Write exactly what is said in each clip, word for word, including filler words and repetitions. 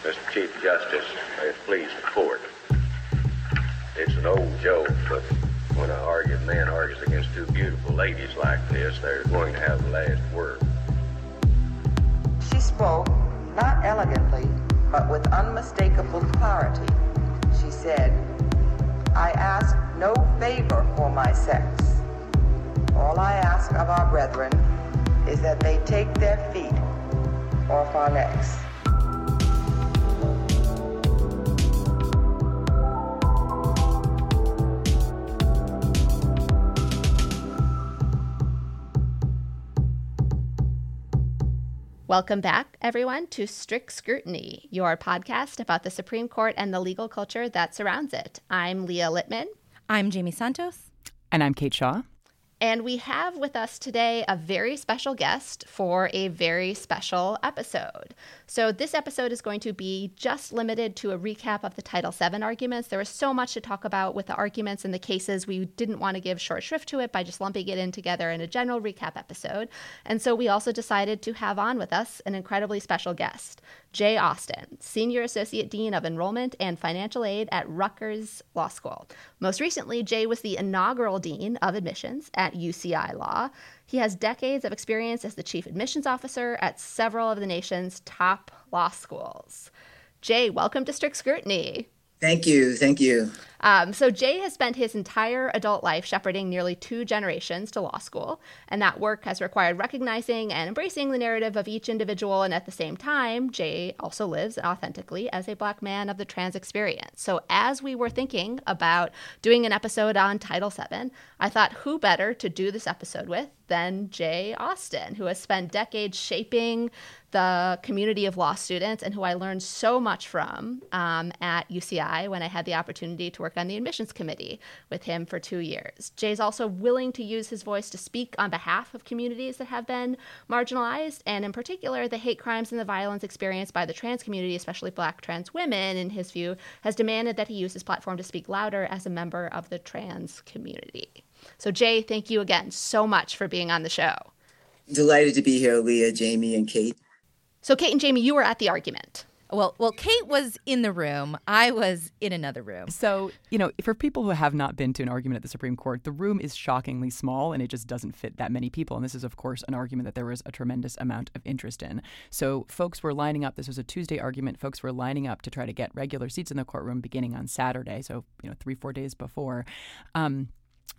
Mister Chief Justice, may it please the court. It's an old joke, but when an argued man argues against two beautiful ladies like this, they're going to have the last word. She spoke, not elegantly, but with unmistakable clarity. She said, "I ask no favor for my sex. All I ask of our brethren is that they take their feet off our necks." Welcome back, everyone, to Strict Scrutiny, your podcast about the Supreme Court and the legal culture that surrounds it. I'm Leah Littman. I'm Jamie Santos. And I'm Kate Shaw. And we have with us today a very special guest for a very special episode. So this episode is going to be just limited to a recap of the Title seven arguments. There was so much to talk about with the arguments and the cases. We didn't want to give short shrift to it by just lumping it in together in a general recap episode. And so we also decided to have on with us an incredibly special guest, Jay Austin, Senior Associate Dean of Enrollment and Financial Aid at Rutgers Law School. Most recently, Jay was the inaugural Dean of Admissions at U C I Law. He has decades of experience as the Chief Admissions Officer at several of the nation's top law schools. Jay, welcome to Strict Scrutiny. Thank you. Thank you. Um, so Jay has spent his entire adult life shepherding nearly two generations to law school, and that work has required recognizing and embracing the narrative of each individual. And at the same time, Jay also lives authentically as a Black man of the trans experience. So as we were thinking about doing an episode on Title seven, I thought who better to do this episode with than Jay Austin, who has spent decades shaping the community of law students and who I learned so much from um, at U C I when I had the opportunity to work on the admissions committee with him for two years. Jay's also willing to use his voice to speak on behalf of communities that have been marginalized, and in particular, the hate crimes and the violence experienced by the trans community, especially Black trans women, in his view, has demanded that he use his platform to speak louder as a member of the trans community. So Jay, thank you again so much for being on the show. Delighted to be here, Leah, Jamie, and Kate. So Kate and Jamie, you were at the argument. Well, well, Kate was in the room. I was in another room. So, you know, for people who have not been to an argument at the Supreme Court, the room is shockingly small and it just doesn't fit that many people. And this is, of course, an argument that there was a tremendous amount of interest in. So folks were lining up. This was a Tuesday argument. Folks were lining up to try to get regular seats in the courtroom beginning on Saturday. So, you know, three, four days before. Um,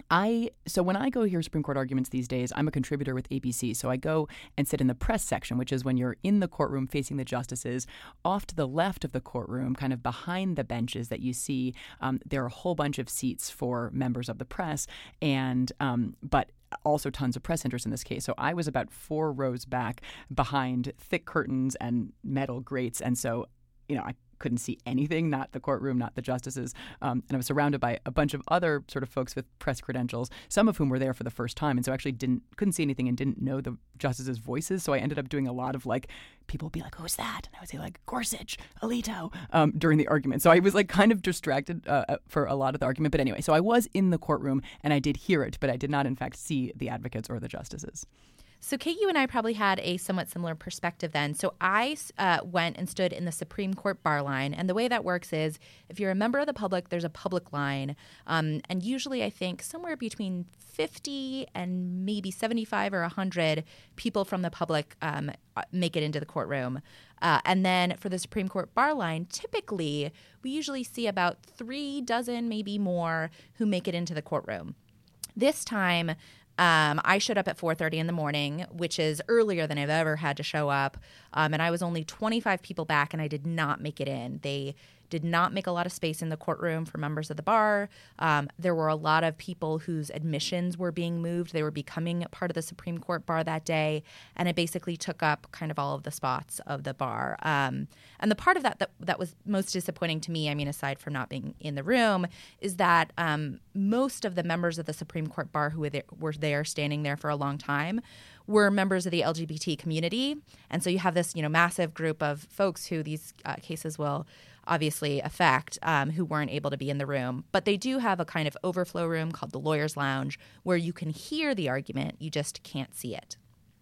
I so when I go hear Supreme Court arguments these days, I'm a contributor with A B C. So I go and sit in the press section, which is when you're in the courtroom facing the justices. Off to the left of the courtroom, kind of behind the benches that you see, um, there are a whole bunch of seats for members of the press, and um, but also tons of press interest in this case. So I was about four rows back behind thick curtains and metal grates, and so you know I couldn't see anything, not the courtroom, not the justices. Um, and I was surrounded by a bunch of other sort of folks with press credentials, some of whom were there for the first time. And so actually didn't couldn't see anything and didn't know the justices' voices. So I ended up doing a lot of like, people would be like, who's that? And I would say like, Gorsuch, Alito, um, during the argument. So I was like kind of distracted uh, for a lot of the argument. But anyway, so I was in the courtroom and I did hear it, but I did not in fact see the advocates or the justices. So, Kate, you and I probably had a somewhat similar perspective then. So I uh, went and stood in the Supreme Court bar line. And the way that works is if you're a member of the public, there's a public line. Um, and usually I think somewhere between fifty and maybe seventy-five or one hundred people from the public um, make it into the courtroom. Uh, and then for the Supreme Court bar line, typically we usually see about three dozen, maybe more, who make it into the courtroom. This time, Um, I showed up at four thirty in the morning, which is earlier than I've ever had to show up. Um, and I was only twenty-five people back, and I did not make it in. They did not make a lot of space in the courtroom for members of the bar. Um, there were a lot of people whose admissions were being moved. They were becoming part of the Supreme Court bar that day, and it basically took up kind of all of the spots of the bar. Um, and the part of that, that that was most disappointing to me, I mean, aside from not being in the room, is that um, most of the members of the Supreme Court bar who were there, were there standing there for a long time were members of the L G B T community. And so you have this, you know, massive group of folks who these uh, cases will obviously affect, um, who weren't able to be in the room. But they do have a kind of overflow room called the Lawyer's Lounge where you can hear the argument, you just can't see it.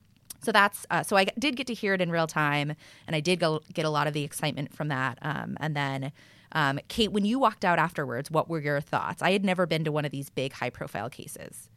So that's uh, so I did get to hear it in real time, and I did go, get a lot of the excitement from that. Um, and then, um, Kate, when you walked out afterwards, what were your thoughts? I had never been to one of these big, high-profile cases.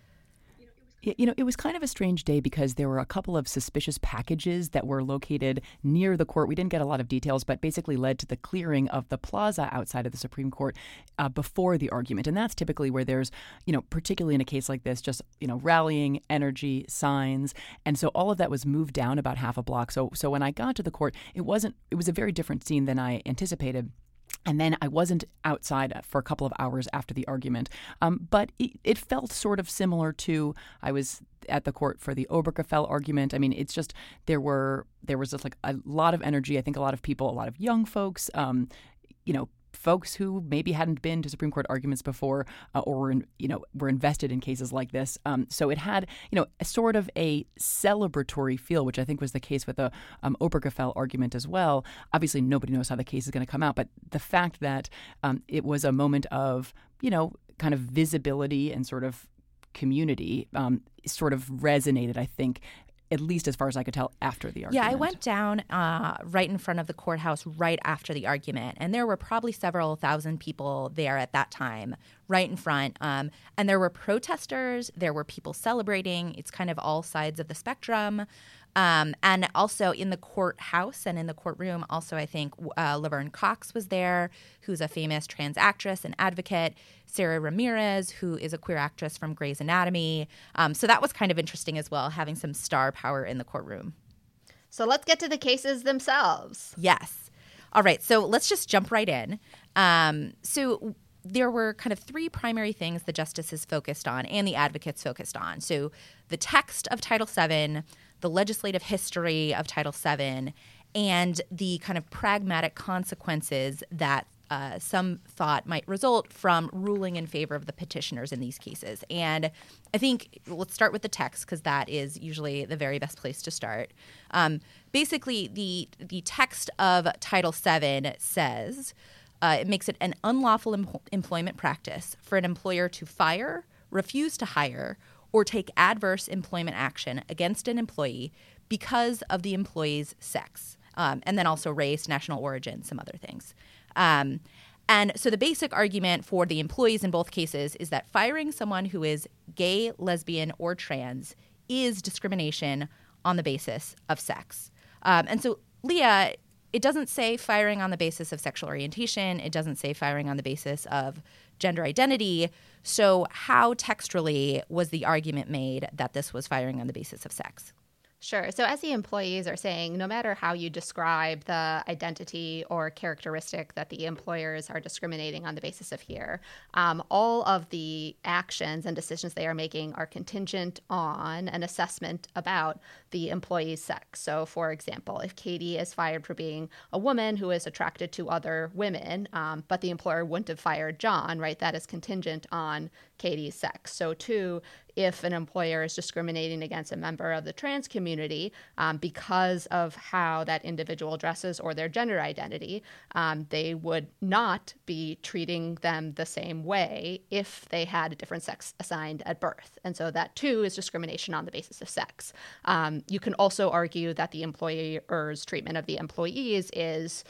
You know, it was kind of a strange day because there were a couple of suspicious packages that were located near the court. We didn't get a lot of details, but basically led to the clearing of the plaza outside of the Supreme Court uh, before the argument. And that's typically where there's, you know, particularly in a case like this, just, you know, rallying, energy, signs. And so all of that was moved down about half a block. So, so when I got to the court, it wasn't, it was a very different scene than I anticipated. And then I wasn't outside for a couple of hours after the argument. Um, but it, it felt sort of similar to, I was at the court for the Obergefell argument. I mean, it's just, there were, there was just like a lot of energy. I think a lot of people, a lot of young folks, um, you know, folks who maybe hadn't been to Supreme Court arguments before uh, or were, in, you know, were invested in cases like this. Um, so it had, you know, a sort of a celebratory feel, which I think was the case with the um, Obergefell argument as well. Obviously, nobody knows how the case is going to come out, but the fact that um, it was a moment of, you know, kind of visibility and sort of community um, sort of resonated, I think, at least as far as I could tell after the argument. Yeah, I went down uh, right in front of the courthouse right after the argument, and there were probably several thousand people there at that time, right in front. Um, and there were protesters, there were people celebrating. It's kind of all sides of the spectrum. Um, and also in the courthouse and in the courtroom, also I think uh, Laverne Cox was there, who's a famous trans actress and advocate. Sarah Ramirez, who is a queer actress from Grey's Anatomy. Um, so that was kind of interesting as well, having some star power in the courtroom. So let's get to the cases themselves. Yes. All right. So let's just jump right in. Um, so there were kind of three primary things the justices focused on and the advocates focused on. So the text of Title seven, the legislative history of Title seven, and the kind of pragmatic consequences that uh, some thought might result from ruling in favor of the petitioners in these cases. And I think let's start with the text because that is usually the very best place to start. Um, basically, the the text of Title seven says uh, it makes it an unlawful em- employment practice for an employer to fire, refuse to hire, or take adverse employment action against an employee because of the employee's sex, um, and then also race, national origin, some other things. Um, and so the basic argument for the employees in both cases is that firing someone who is gay, lesbian, or trans is discrimination on the basis of sex. Um, and so, Leah, it doesn't say firing on the basis of sexual orientation. It doesn't say firing on the basis of gender identity. So how textually was the argument made that this was firing on the basis of sex? Sure. So as the employees are saying, no matter how you describe the identity or characteristic that the employers are discriminating on the basis of here, um, all of the actions and decisions they are making are contingent on an assessment about the employee's sex. So, for example, if Katie is fired for being a woman who is attracted to other women, um, but the employer wouldn't have fired John, right, that is contingent on Katie's sex. So, too, if an employer is discriminating against a member of the trans community um, because of how that individual dresses or their gender identity, um, they would not be treating them the same way if they had a different sex assigned at birth. And so that, too, is discrimination on the basis of sex. Um, you can also argue that the employer's treatment of the employees is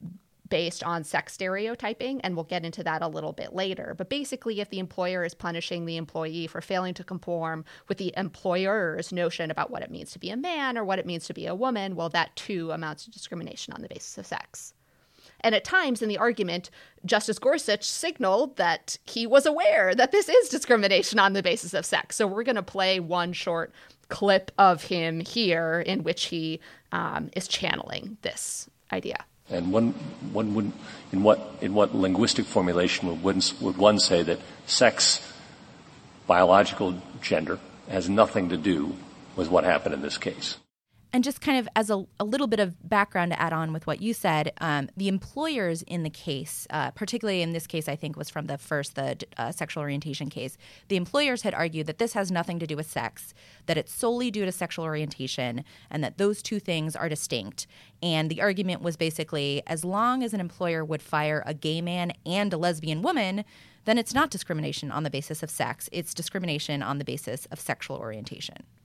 based on sex stereotyping, and we'll get into that a little bit later. But basically, if the employer is punishing the employee for failing to conform with the employer's notion about what it means to be a man or what it means to be a woman, well, that too amounts to discrimination on the basis of sex. And at times in the argument, Justice Gorsuch signaled that he was aware that this is discrimination on the basis of sex. So we're going to play one short clip of him here in which he um, is channeling this idea. And one, one would, in what, in what linguistic formulation would one, would one say that sex, biological gender, has nothing to do with what happened in this case? And just kind of as a, a little bit of background to add on with what you said, um, the employers in the case, uh, particularly in this case, I think was from the first, the uh, sexual orientation case, the employers had argued that this has nothing to do with sex, that it's solely due to sexual orientation, and that those two things are distinct. And the argument was basically, as long as an employer would fire a gay man and a lesbian woman, then it's not discrimination on the basis of sex. It's discrimination on the basis of sexual orientation.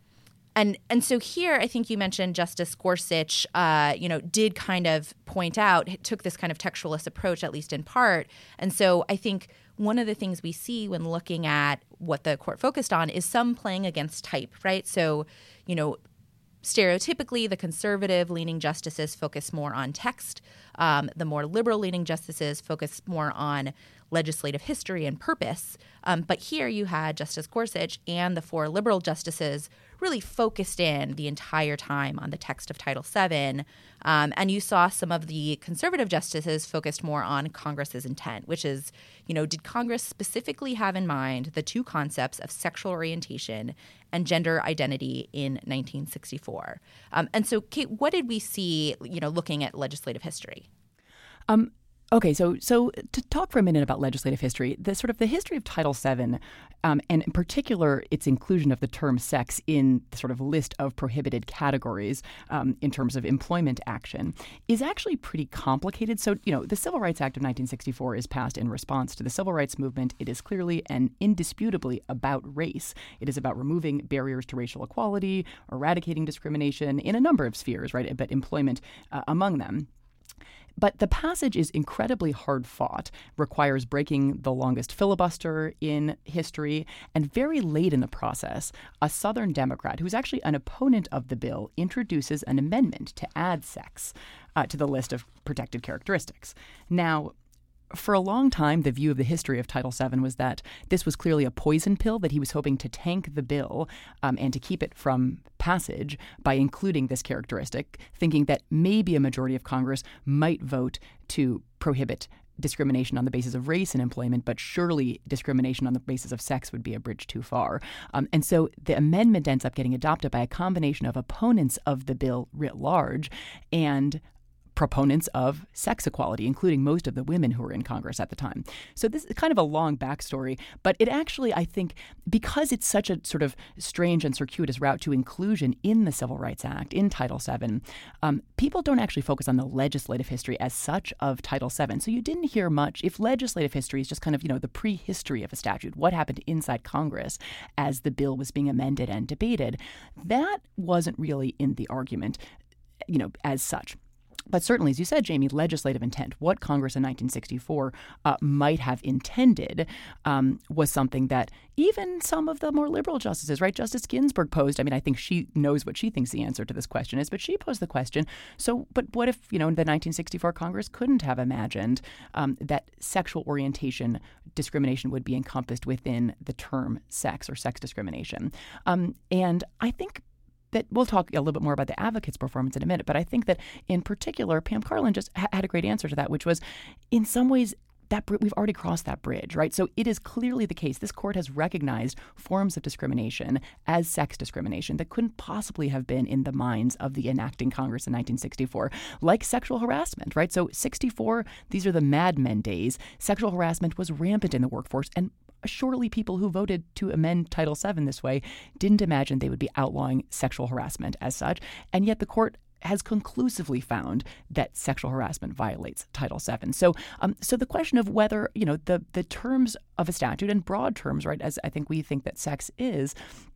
And and so here, I think you mentioned Justice Gorsuch, uh, you know, did kind of point out, took this kind of textualist approach, at least in part. And so I think one of the things we see when looking at what the court focused on is some playing against type, right? So, you know, stereotypically, the conservative-leaning justices focus more on text. Um, the more liberal-leaning justices focus more on legislative history and purpose. Um, but here you had Justice Gorsuch and the four liberal justices really focused in the entire time on the text of Title seven. Um, and you saw some of the conservative justices focused more on Congress's intent, which is, you know, did Congress specifically have in mind the two concepts of sexual orientation and gender identity in nineteen sixty-four? Um, and so, Kate, what did we see, you know, looking at legislative history? Um, okay, so so to talk for a minute about legislative history, the sort of the history of Title seven, um, and in particular its inclusion of the term sex in the sort of list of prohibited categories um, in terms of employment action, is actually pretty complicated. So, you know, the Civil Rights Act of nineteen sixty-four is passed in response to the Civil Rights Movement. It is clearly and indisputably about race. It is about removing barriers to racial equality, eradicating discrimination in a number of spheres, right, but employment uh, among them. But the passage is incredibly hard fought, requires breaking the longest filibuster in history, and very late in the process, a Southern Democrat, who's actually an opponent of the bill, introduces an amendment to add sex uh, to the list of protected characteristics. Now, for a long time, the view of the history of Title seven was that this was clearly a poison pill, that he was hoping to tank the bill um, and to keep it from passage by including this characteristic, thinking that maybe a majority of Congress might vote to prohibit discrimination on the basis of race in employment, but surely discrimination on the basis of sex would be a bridge too far. Um, and so the amendment ends up getting adopted by a combination of opponents of the bill writ large and proponents of sex equality, including most of the women who were in Congress at the time. So this is kind of a long backstory, but it actually, I think, because it's such a sort of strange and circuitous route to inclusion in the Civil Rights Act, in Title seven, um, people don't actually focus on the legislative history as such of Title seven. So you didn't hear much. If legislative history is just kind of, you know, the prehistory of a statute, what happened inside Congress as the bill was being amended and debated, that wasn't really in the argument, you know, as such. But certainly, as you said, Jamie, legislative intent, what Congress in nineteen sixty-four uh, might have intended um, was something that even some of the more liberal justices, right, Justice Ginsburg posed. I mean, I think she knows what she thinks the answer to this question is, but she posed the question, so, but what if, you know, the nineteen sixty-four Congress couldn't have imagined um, that sexual orientation discrimination would be encompassed within the term sex or sex discrimination? Um, and I think that we'll talk a little bit more about the advocate's performance in a minute, but I think that in particular, Pam Karlan just ha- had a great answer to that, which was in some ways that br- we've already crossed that bridge, right? So it is clearly the case. This court has recognized forms of discrimination as sex discrimination that couldn't possibly have been in the minds of the enacting Congress in nineteen sixty-four, like sexual harassment, right? So sixty-four, these are the Mad Men days. Sexual harassment was rampant in the workforce, and surely people who voted to amend Title seven this way didn't imagine they would be outlawing sexual harassment as such. And yet the court has conclusively found that sexual harassment violates Title seven. So um, so the question of whether, you know, the, the terms of a statute and broad terms, right, as I think we think that sex is,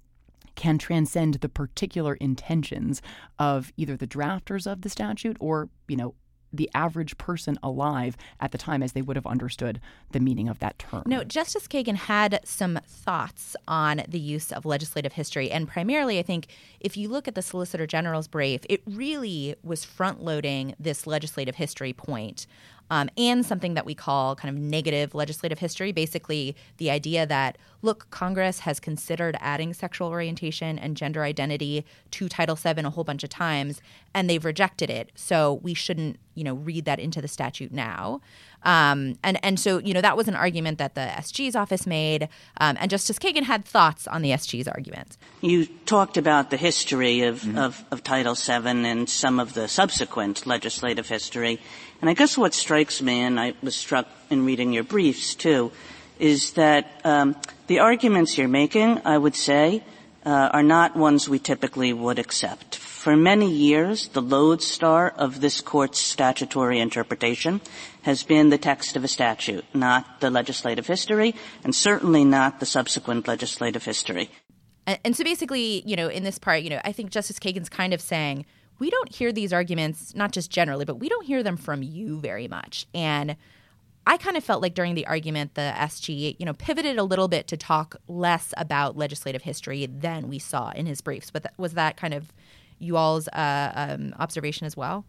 can transcend the particular intentions of either the drafters of the statute or, you know, the average person alive at the time as they would have understood the meaning of that term. No, Justice Kagan had some thoughts on the use of legislative history. And primarily, I think if you look at the Solicitor General's brief, it really was front-loading this legislative history point. Um, and something that we call kind of negative legislative history, basically the idea that, look, Congress has considered adding sexual orientation and gender identity to Title seven a whole bunch of times, and they've rejected it. So we shouldn't, you know, read that into the statute now. Um, and, and so, you know, that was an argument that the S G's office made, um, and Justice Kagan had thoughts on the S G's argument. You talked about the history of, mm-hmm. of, of Title seven and some of the subsequent legislative history. And I guess what strikes me, and I was struck in reading your briefs too, is that um, the arguments you're making, I would say, uh, are not ones we typically would accept. For many years, the lodestar of this court's statutory interpretation has been the text of a statute, not the legislative history, and certainly not the subsequent legislative history. and, and so basically, you know, in this part, you know, I think Justice Kagan's kind of saying, we don't hear these arguments, not just generally, but we don't hear them from you very much. And I kind of felt like during the argument, the S G, you know, pivoted a little bit to talk less about legislative history than we saw in his briefs. But th- was that kind of you all's uh, um, observation as well?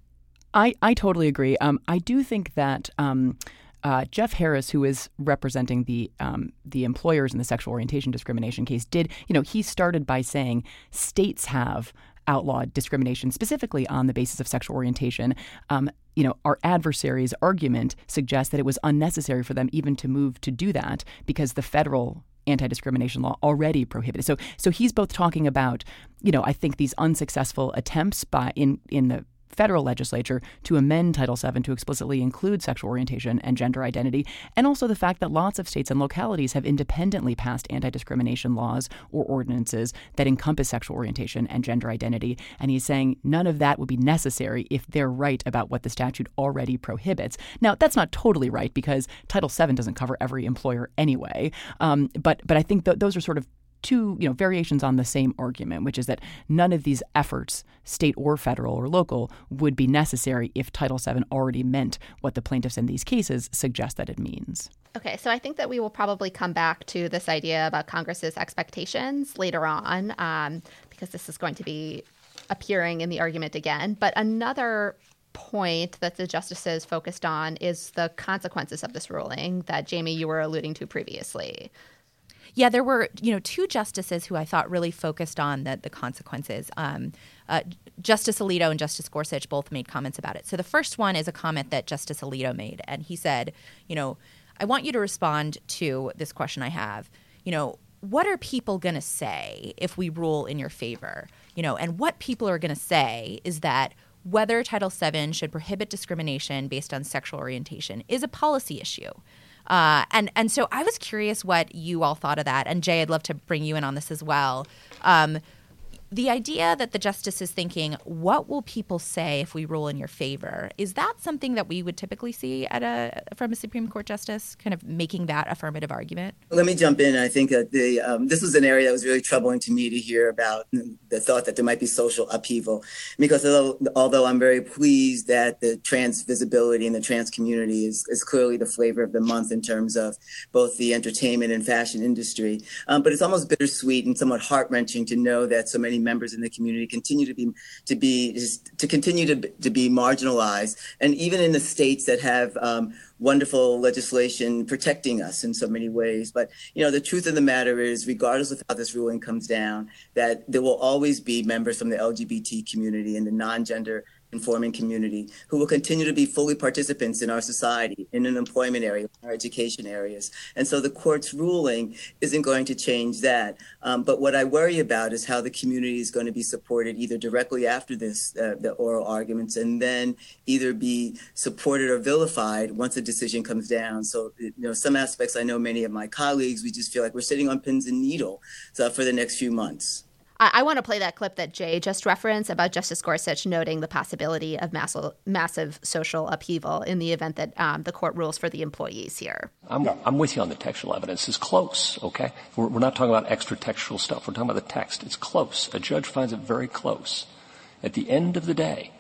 I, I totally agree. Um, I do think that um, uh, Jeff Harris, who is representing the um, the employers in the sexual orientation discrimination case, did, you know, he started by saying states have outlawed discrimination specifically on the basis of sexual orientation. Um, you know, our adversary's argument suggests that it was unnecessary for them even to move to do that because the federal anti-discrimination law already prohibited. So, so he's both talking about, you know, I think these unsuccessful attempts by in in the federal legislature to amend Title seven to explicitly include sexual orientation and gender identity, and also the fact that lots of states and localities have independently passed anti-discrimination laws or ordinances that encompass sexual orientation and gender identity. And he's saying none of that would be necessary if they're right about what the statute already prohibits. Now, that's not totally right because Title seven doesn't cover every employer anyway. Um, but but I think th- those are sort of two, you know, variations on the same argument, which is that none of these efforts, state or federal or local, would be necessary if Title seven already meant what the plaintiffs in these cases suggest that it means. Okay, so I think that we will probably come back to this idea about Congress's expectations later on, um, because this is going to be appearing in the argument again. But another point that the justices focused on is the consequences of this ruling that, Jamie, you were alluding to previously. Yeah, there were, you know, two justices who I thought really focused on the, the consequences. Um, uh, Justice Alito and Justice Gorsuch both made comments about it. So the first one is a comment that Justice Alito made, and he said, you know, I want you to respond to this question I have. You know, what are people going to say if we rule in your favor? You know, and what people are going to say is that whether Title seven should prohibit discrimination based on sexual orientation is a policy issue. Uh, and and so I was curious what you all thought of that. And Jay, I'd love to bring you in on this as well. Um, the idea that the justice is thinking, what will people say if we rule in your favor? Is that something that we would typically see at a from a Supreme Court justice, kind of making that affirmative argument? Let me jump in. I think that the um, this was an area that was really troubling to me to hear about the thought that there might be social upheaval. Because although, although I'm very pleased that the trans visibility in the trans community is, is clearly the flavor of the month in terms of both the entertainment and fashion industry, um, but it's almost bittersweet and somewhat heart-wrenching to know that so many members in the community continue to be to be to continue to to be marginalized, and even in the states that have um, wonderful legislation protecting us in so many ways. But you know, the truth of the matter is, regardless of how this ruling comes down, that there will always be members from the L G B T community and the non-gender conforming community who will continue to be fully participants in our society, in an employment area, our education areas. And so the court's ruling isn't going to change that. Um, but what I worry about is how the community is going to be supported either directly after this, uh, the oral arguments, and then either be supported or vilified once the decision comes down. So, you know, some aspects, I know many of my colleagues, we just feel like we're sitting on pins and needles uh, for the next few months. I, I want to play that clip that Jay just referenced about Justice Gorsuch noting the possibility of massive, massive social upheaval in the event that um, the court rules for the employees here. I'm, I'm with you on the textual evidence. It's close, okay? We're, we're not talking about extra textual stuff. We're talking about the text. It's close. A judge finds it very close. At the end of the day,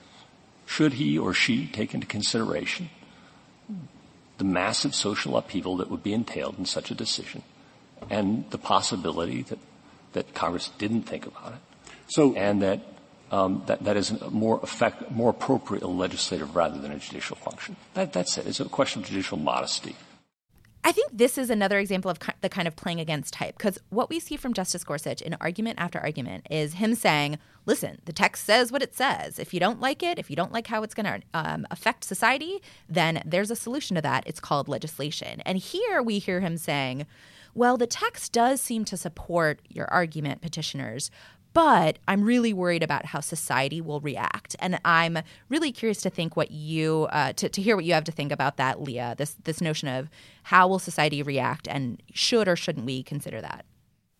should he or she take into consideration the massive social upheaval that would be entailed in such a decision and the possibility that that Congress didn't think about it, so and that um, that that is a more effect, more appropriate legislative rather than a judicial function. That, that's it. It's a question of judicial modesty. I think this is another example of the kind of playing against type, because what we see from Justice Gorsuch in argument after argument is him saying, listen, the text says what it says. If you don't like it, if you don't like how it's going to um, affect society, then there's a solution to that. It's called legislation. And here we hear him saying, well, the text does seem to support your argument, petitioners, but I'm really worried about how society will react. And I'm really curious to think what you uh, to, to hear what you have to think about that, Leah, this this notion of how will society react and should or shouldn't we consider that?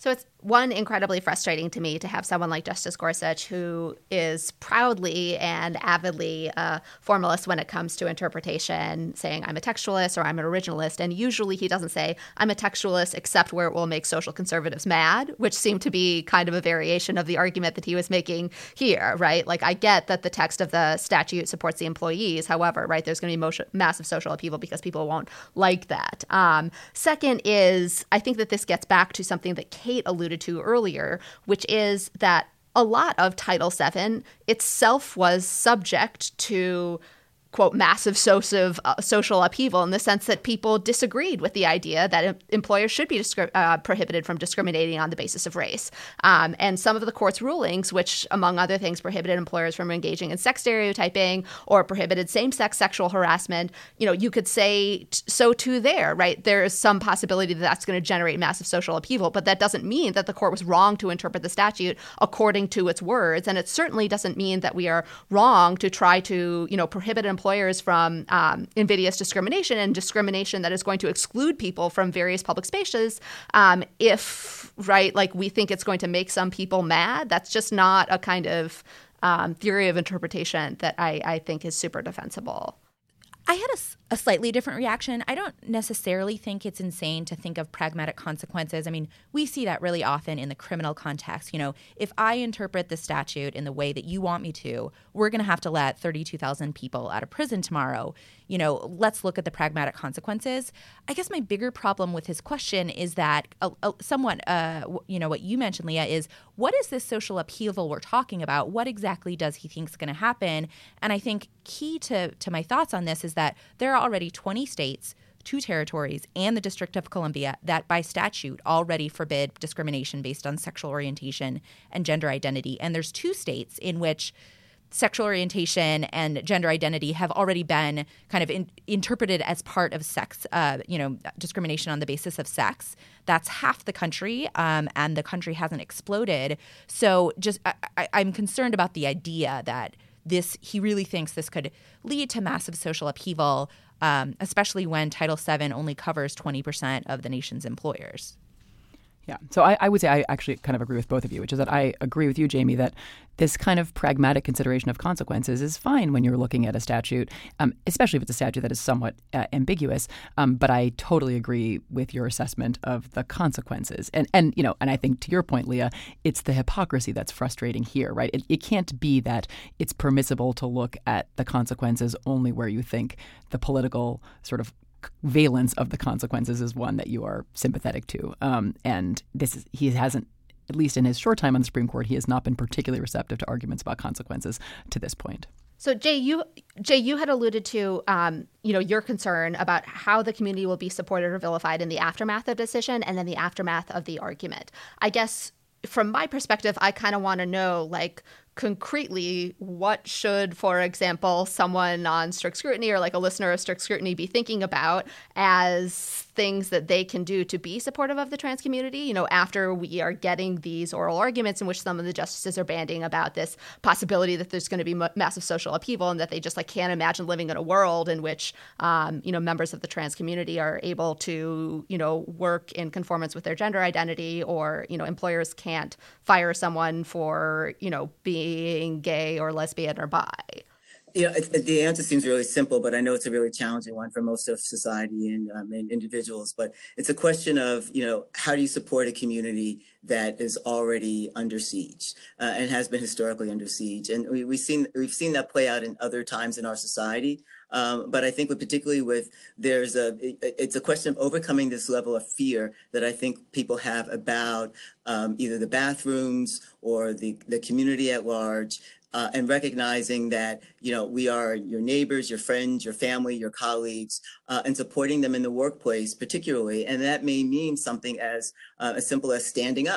So it's, one, incredibly frustrating to me to have someone like Justice Gorsuch, who is proudly and avidly a formalist when it comes to interpretation, saying I'm a textualist or I'm an originalist. And usually he doesn't say I'm a textualist except where it will make social conservatives mad, which seemed to be kind of a variation of the argument that he was making here, right? Like, I get that the text of the statute supports the employees. However, right, there's going to be motion, massive social upheaval because people won't like that. Um, second is, I think that this gets back to something that Kate alluded to earlier, which is that a lot of Title seven itself was subject to, quote, massive social, uh, social upheaval in the sense that people disagreed with the idea that em- employers should be discri- uh, prohibited from discriminating on the basis of race. Um, and some of the court's rulings, which, among other things, prohibited employers from engaging in sex stereotyping or prohibited same-sex sexual harassment, you know, you could say t- so too there, right? There's some possibility that that's going to generate massive social upheaval, but that doesn't mean that the court was wrong to interpret the statute according to its words. And it certainly doesn't mean that we are wrong to try to, you know, prohibit employers employers from um, invidious discrimination and discrimination that is going to exclude people from various public spaces um, if, right, like we think it's going to make some people mad. That's just not a kind of um, theory of interpretation that I, I think is super defensible. I had a, a slightly different reaction. I don't necessarily think it's insane to think of pragmatic consequences. I mean, we see that really often in the criminal context. You know, if I interpret the statute in the way that you want me to, we're going to have to let thirty-two thousand people out of prison tomorrow. You know, let's look at the pragmatic consequences. I guess my bigger problem with his question is that uh, uh, somewhat, uh, you know, what you mentioned, Leah, is what is this social upheaval we're talking about? What exactly does he think is going to happen? And I think key to, to my thoughts on this is that there are already twenty states, two territories, and the District of Columbia that by statute already forbid discrimination based on sexual orientation and gender identity. And there's two states in which sexual orientation and gender identity have already been kind of in, interpreted as part of sex, uh, you know, discrimination on the basis of sex. That's half the country, um, and the country hasn't exploded. So just I, I, I'm concerned about the idea that this he really thinks this could lead to massive social upheaval, um, especially when Title seven only covers twenty percent of the nation's employers. Yeah. So I, I would say I actually kind of agree with both of you, which is that I agree with you, Jamie, that this kind of pragmatic consideration of consequences is fine when you're looking at a statute, um, especially if it's a statute that is somewhat uh, ambiguous. Um, but I totally agree with your assessment of the consequences. And, and you know, and I think to your point, Leah, it's the hypocrisy that's frustrating here, right? It, it can't be that it's permissible to look at the consequences only where you think the political sort of valence of the consequences is one that you are sympathetic to. Um, and this is, he hasn't, at least in his short time on the Supreme Court, he has not been particularly receptive to arguments about consequences to this point. So Jay, you Jay, you had alluded to, um, you know, your concern about how the community will be supported or vilified in the aftermath of decision and then the aftermath of the argument. I guess from my perspective, I kind of want to know, like, concretely, what should, for example, someone on strict scrutiny or like a listener of strict scrutiny be thinking about as things that they can do to be supportive of the trans community, you know, after we are getting these oral arguments in which some of the justices are banding about this possibility that there's going to be m- massive social upheaval and that they just like can't imagine living in a world in which, um, you know, members of the trans community are able to, you know, work in conformance with their gender identity, or, you know, employers can't fire someone for, you know, being being gay or lesbian or bi? You know, it, the answer seems really simple, but I know it's a really challenging one for most of society and, um, and individuals. But it's a question of, you know, how do you support a community that is already under siege uh, and has been historically under siege? And we, we've seen we've seen that play out in other times in our society. Um, but I think with, particularly with there's a it, it's a question of overcoming this level of fear that I think people have about um, either the bathrooms or the, the community at large. Uh, and recognizing that, you know, we are your neighbors, your friends, your family, your colleagues, uh, and supporting them in the workplace particularly. And that may mean something as uh, as simple as standing up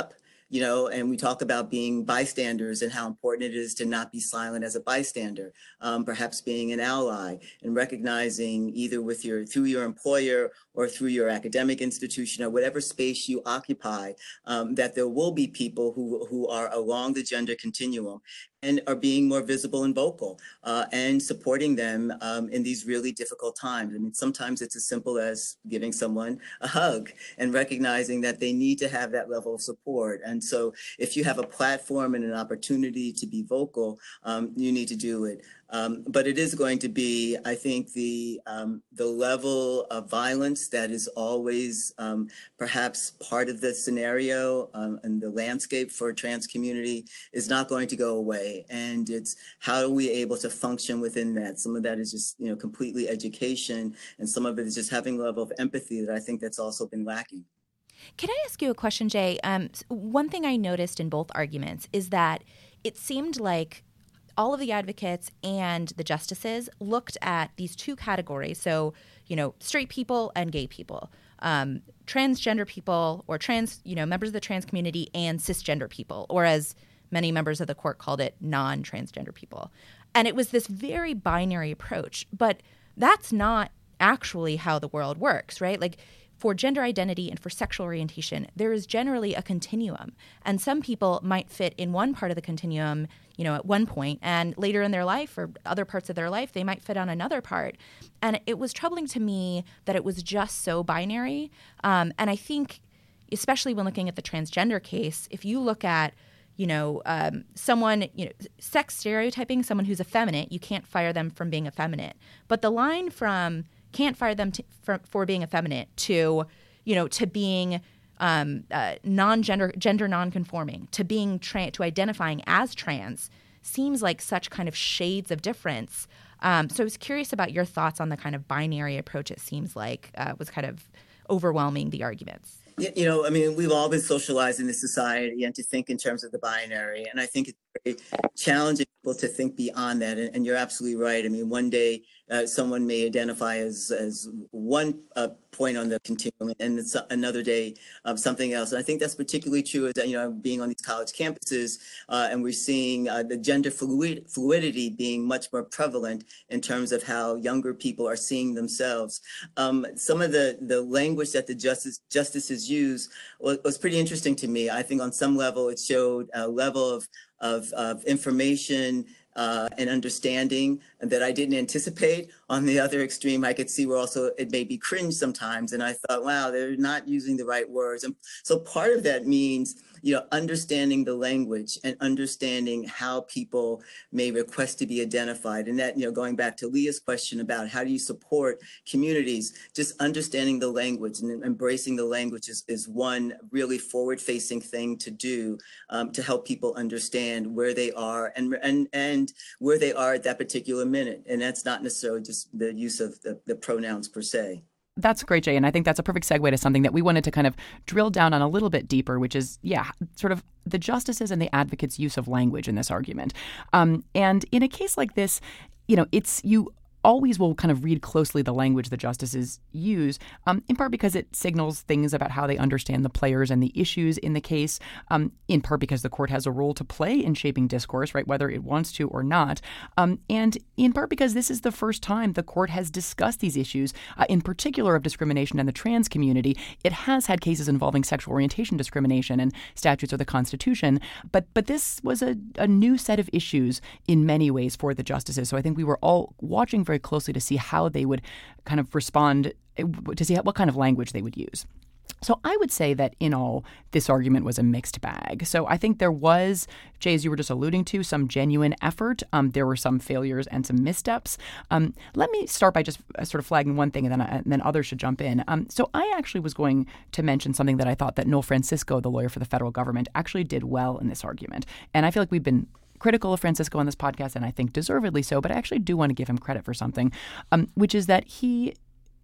you know, and we talk about being bystanders and how important it is to not be silent as a bystander, um, perhaps being an ally and recognizing either with your through your employer or through your academic institution or whatever space you occupy, um, that there will be people who, who are along the gender continuum and are being more visible and vocal uh, and supporting them um, in these really difficult times. I mean, sometimes it's as simple as giving someone a hug and recognizing that they need to have that level of support. And so if you have a platform and an opportunity to be vocal, um, you need to do it. Um, but it is going to be, I think, the um, the level of violence that is always um, perhaps part of the scenario um, and the landscape for a trans community is not going to go away. And it's how are we able to function within that? Some of that is just, you know, completely education, and some of it is just having a level of empathy that I think that's also been lacking. Can I ask you a question, Jay? Um, one thing I noticed in both arguments is that it seemed like all of the advocates and the justices looked at these two categories. So, you know, straight people and gay people, um, transgender people or trans, you know, members of the trans community and cisgender people, or as many members of the court called it, non-transgender people. And it was this very binary approach. But that's not actually how the world works, right? Like, for gender identity and for sexual orientation, there is generally a continuum. And some people might fit in one part of the continuum, you know, at one point, and later in their life or other parts of their life, they might fit on another part. And it was troubling to me that it was just so binary. Um, and I think, especially when looking at the transgender case, if you look at, you know, um, someone, you know, sex stereotyping someone who's effeminate, you can't fire them from being effeminate. But the line from can't fire them to, for, for being effeminate to, you know, to being um, uh, non-gender, gender non-conforming, to being tra- to identifying as trans seems like such kind of shades of difference. Um, so I was curious about your thoughts on the kind of binary approach it seems like uh, was kind of overwhelming the arguments. You know, I mean, we've all been socialized in this society and to think in terms of the binary. And I think it's very challenging people to think beyond that. And, and you're absolutely right. I mean, one day uh, someone may identify as, as one uh, point on the continuum and it's another day um, something else. And I think that's particularly true, as, you know, being on these college campuses uh, and we're seeing uh, the gender fluid, fluidity being much more prevalent in terms of how younger people are seeing themselves. Um, some of the, the language that the justice, justices use was, was pretty interesting to me. I think on some level it showed a level of, of, of information uh, and understanding that I didn't anticipate. On the other extreme, I could see where also it may be cringe sometimes. And I thought, wow, they're not using the right words. And so part of that means, you know, understanding the language and understanding how people may request to be identified. And that, you know, going back to Leah's question about how do you support communities, just understanding the language and embracing the language is, is one really forward-facing thing to do um, to help people understand where they are and, and, and where they are at that particular minute. And that's not necessarily just the use of the, the pronouns per se. That's great, Jay. And I think that's a perfect segue to something that we wanted to kind of drill down on a little bit deeper, which is, yeah, sort of the justices and the advocates' use of language in this argument. Um, and in a case like this, you know, it's you always will kind of read closely the language the justices use, um, in part because it signals things about how they understand the players and the issues in the case, um, in part because the court has a role to play in shaping discourse, right, whether it wants to or not, um, and in part because this is the first time the court has discussed these issues, uh, in particular of discrimination in the trans community. It has had cases involving sexual orientation discrimination and statutes of the Constitution, but but this was a, a new set of issues in many ways for the justices. So I think we were all watching very closely to see how they would kind of respond, to see what kind of language they would use. So I would say that in all, this argument was a mixed bag. So I think there was, Jay, as you were just alluding to, some genuine effort. Um, there were some failures and some missteps. Um, let me start by just sort of flagging one thing, and then, and then others should jump in. Um, so I actually was going to mention something that I thought that Noel Francisco, the lawyer for the federal government, actually did well in this argument. And I feel like we've been critical of Francisco on this podcast, and I think deservedly so, but I actually do want to give him credit for something, um, which is that he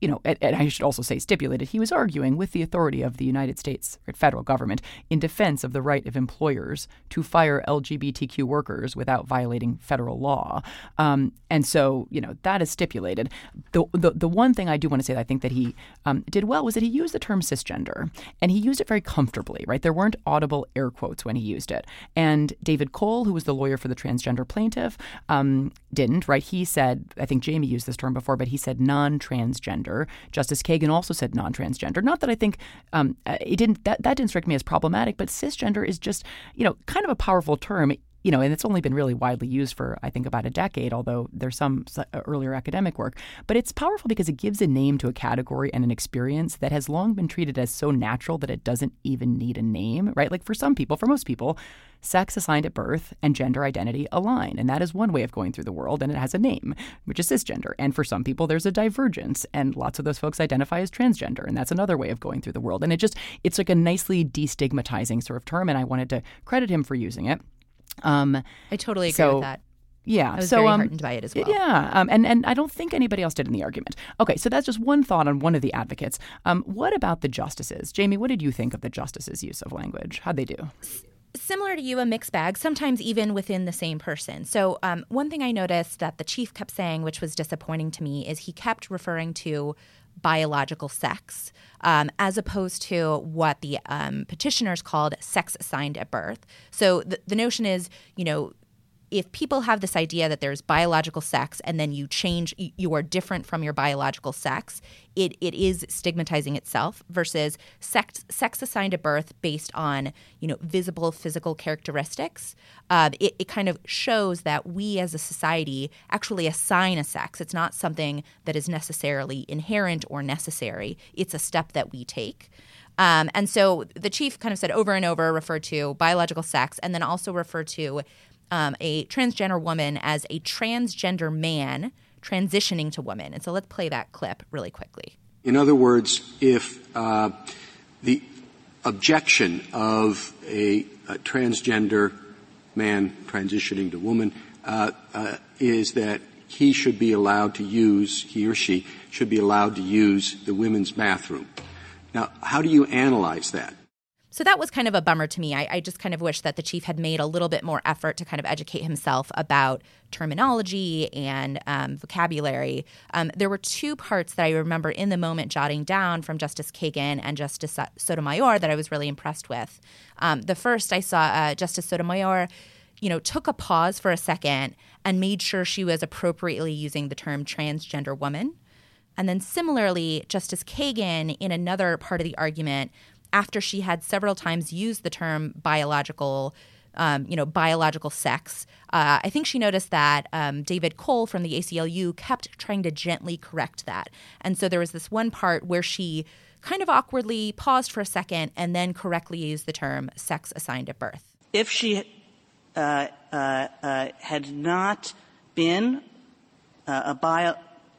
you know, and, and I should also say stipulated, he was arguing with the authority of the United States federal government in defense of the right of employers to fire L G B T Q workers without violating federal law. Um, and so, you know, that is stipulated. The, the the one thing I do want to say that I think that he um, did well was that he used the term cisgender, and he used it very comfortably, right? There weren't audible air quotes when he used it. And David Cole, who was the lawyer for the transgender plaintiff, um, didn't, right? He said, I think Jamie used this term before, but he said non-transgender. Justice Kagan also said non-transgender. Not that I think um, it didn't that, that didn't strike me as problematic, but cisgender is just, you know, kind of a powerful term. You know, and it's only been really widely used for, I think, about a decade, although there's some earlier academic work. But it's powerful because it gives a name to a category and an experience that has long been treated as so natural that it doesn't even need a name, right? Like for some people, for most people, sex assigned at birth and gender identity align. And that is one way of going through the world, and it has a name, which is cisgender. And for some people, there's a divergence, and lots of those folks identify as transgender, and that's another way of going through the world. And it just, it's like a nicely destigmatizing sort of term, and I wanted to credit him for using it. Um, I totally agree so, with that. Yeah. I was so, very um, heartened by it as well. Yeah. Um, and, and I don't think anybody else did in the argument. Okay. So that's just one thought on one of the advocates. Um, what about the justices? Jamie, what did you think of the justices' use of language? How'd they do? Similar to you, a mixed bag, sometimes even within the same person. So um, one thing I noticed that the chief kept saying, which was disappointing to me, is he kept referring to biological sex um, as opposed to what the um, petitioners called sex assigned at birth. So the, the notion is, you know, if people have this idea that there's biological sex and then you change, you are different from your biological sex, it it is stigmatizing itself versus sex sex assigned at birth based on, you know, visible physical characteristics. Uh, it, it kind of shows that we as a society actually assign a sex. It's not something that is necessarily inherent or necessary. It's a step that we take. Um, and so the chief kind of said over and over, referred to biological sex, and then also referred to Um, a transgender woman as a transgender man transitioning to woman. And so let's play that clip really quickly. In other words, if uh, the objection of a, a transgender man transitioning to woman uh, uh, is that he should be allowed to use, he or she should be allowed to use the women's bathroom. Now, how do you analyze that? So that was kind of a bummer to me. I, I just kind of wish that the chief had made a little bit more effort to kind of educate himself about terminology and um, vocabulary. Um, there were two parts that I remember in the moment jotting down from Justice Kagan and Justice Sotomayor that I was really impressed with. Um, the first, I saw uh, Justice Sotomayor, you know, took a pause for a second and made sure she was appropriately using the term transgender woman. And then similarly, Justice Kagan, in another part of the argument, after she had several times used the term biological, um, you know, biological sex, uh, I think she noticed that um, David Cole from the A C L U kept trying to gently correct that. And so there was this one part where she kind of awkwardly paused for a second and then correctly used the term sex assigned at birth. If she uh, uh, uh, had not been uh, a bio,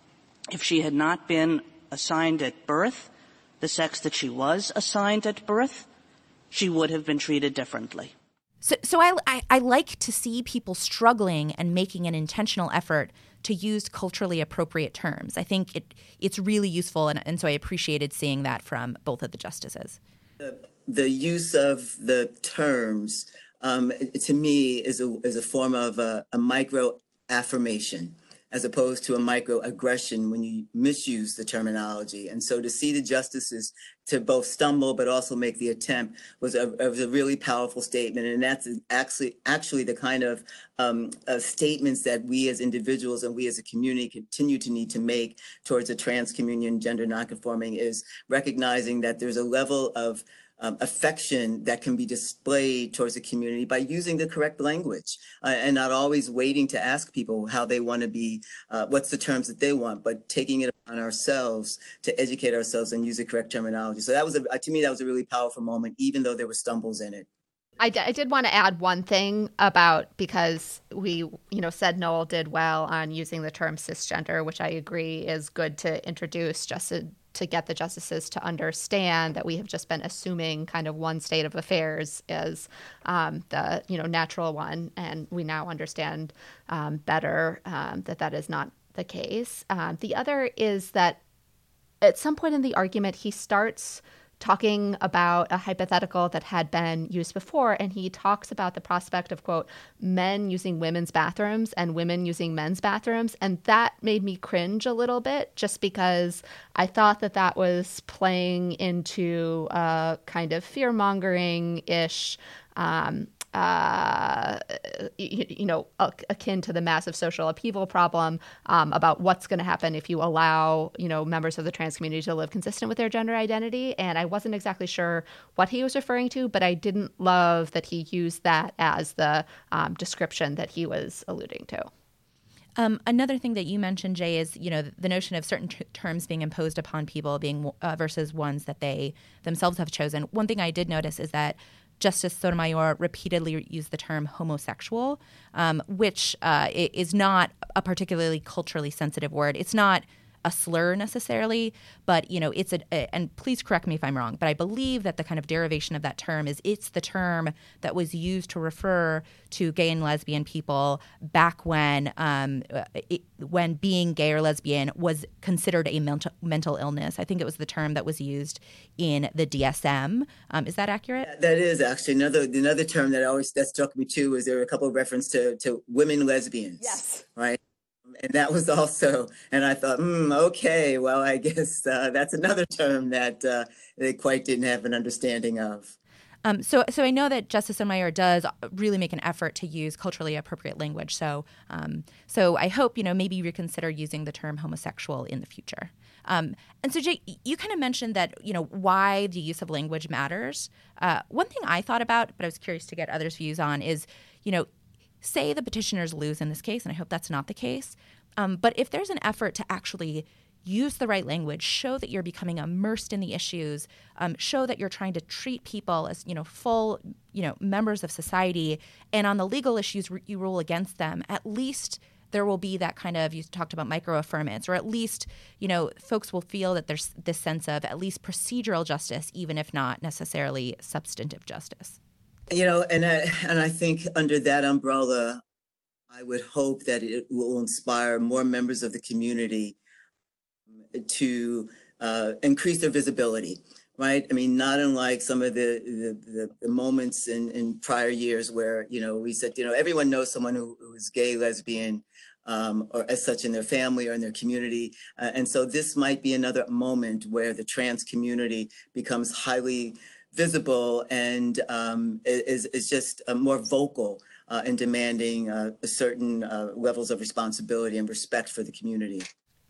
if she had not been assigned at birth, the sex that she was assigned at birth, she would have been treated differently. So, so I, I, I like to see people struggling and making an intentional effort to use culturally appropriate terms. I think it it's really useful, and, and so I appreciated seeing that from both of the justices. The, the use of the terms, um, to me, is a is a form of a, a micro affirmation, as opposed to a microaggression when you misuse the terminology. And so to see the justices to both stumble but also make the attempt was a, was a really powerful statement. And that's actually actually the kind of, um, of statements that we as individuals and we as a community continue to need to make towards a trans community and gender nonconforming, is recognizing that there's a level of Um, affection that can be displayed towards the community by using the correct language uh, and not always waiting to ask people how they want to be, uh, what's the terms that they want, but taking it on ourselves to educate ourselves and use the correct terminology. So that was, a, to me, that was a really powerful moment, even though there were stumbles in it. I, d- I did want to add one thing about, because we, you know, said Noel did well on using the term cisgender, which I agree is good to introduce just to, to get the justices to understand that we have just been assuming kind of one state of affairs is um, the, you know, natural one. And we now understand um, better um, that that is not the case. Um, the other is that at some point in the argument, he starts talking about a hypothetical that had been used before, and he talks about the prospect of, quote, men using women's bathrooms and women using men's bathrooms. And that made me cringe a little bit, just because I thought that that was playing into a kind of fear-mongering-ish um Uh, you, you know, akin to the massive social upheaval problem um, about what's going to happen if you allow, you know, members of the trans community to live consistent with their gender identity. And I wasn't exactly sure what he was referring to, but I didn't love that he used that as the um, description that he was alluding to. Um, another thing that you mentioned, Jay, is, you know, the notion of certain t- terms being imposed upon people being uh, versus ones that they themselves have chosen. One thing I did notice is that Justice Sotomayor repeatedly used the term homosexual, um, which uh, is not a particularly culturally sensitive word. It's not a slur necessarily, but, you know, it's a, a – and please correct me if I'm wrong, but I believe that the kind of derivation of that term is it's the term that was used to refer to gay and lesbian people back when um, it, when being gay or lesbian was considered a mental, mental illness. I think it was the term that was used in the D S M. Um, is that accurate? Yeah, that is actually another another term that always that struck me too. Was there were a couple of references to, to women lesbians? Yes. Right. And that was also, and I thought, hmm, okay, well, I guess uh, that's another term that uh, they quite didn't have an understanding of. Um, so, so I know that Justice Sotomayor does really make an effort to use culturally appropriate language. So, um, so I hope, you know, maybe you reconsider using the term homosexual in the future. Um, and so, Jay, you kind of mentioned that, you know, why the use of language matters. Uh, one thing I thought about, but I was curious to get others' views on, is, you know, say the petitioners lose in this case, and I hope that's not the case. Um, but if there's an effort to actually use the right language, show that you're becoming immersed in the issues, um, show that you're trying to treat people as, you know, full, you know, members of society, and on the legal issues you rule against them, at least there will be that kind of, you talked about microaffirmance, or at least, you know, folks will feel that there's this sense of at least procedural justice, even if not necessarily substantive justice. You know, and I, and I think under that umbrella, I would hope that it will inspire more members of the community to uh, increase their visibility, right? I mean, not unlike some of the the, the moments in, in prior years where, you know, we said, you know, everyone knows someone who, who is gay, lesbian, um, or as such in their family or in their community. Uh, and so this might be another moment where the trans community becomes highly visible and um, is, is just uh, more vocal uh, in demanding uh, certain uh, levels of responsibility and respect for the community.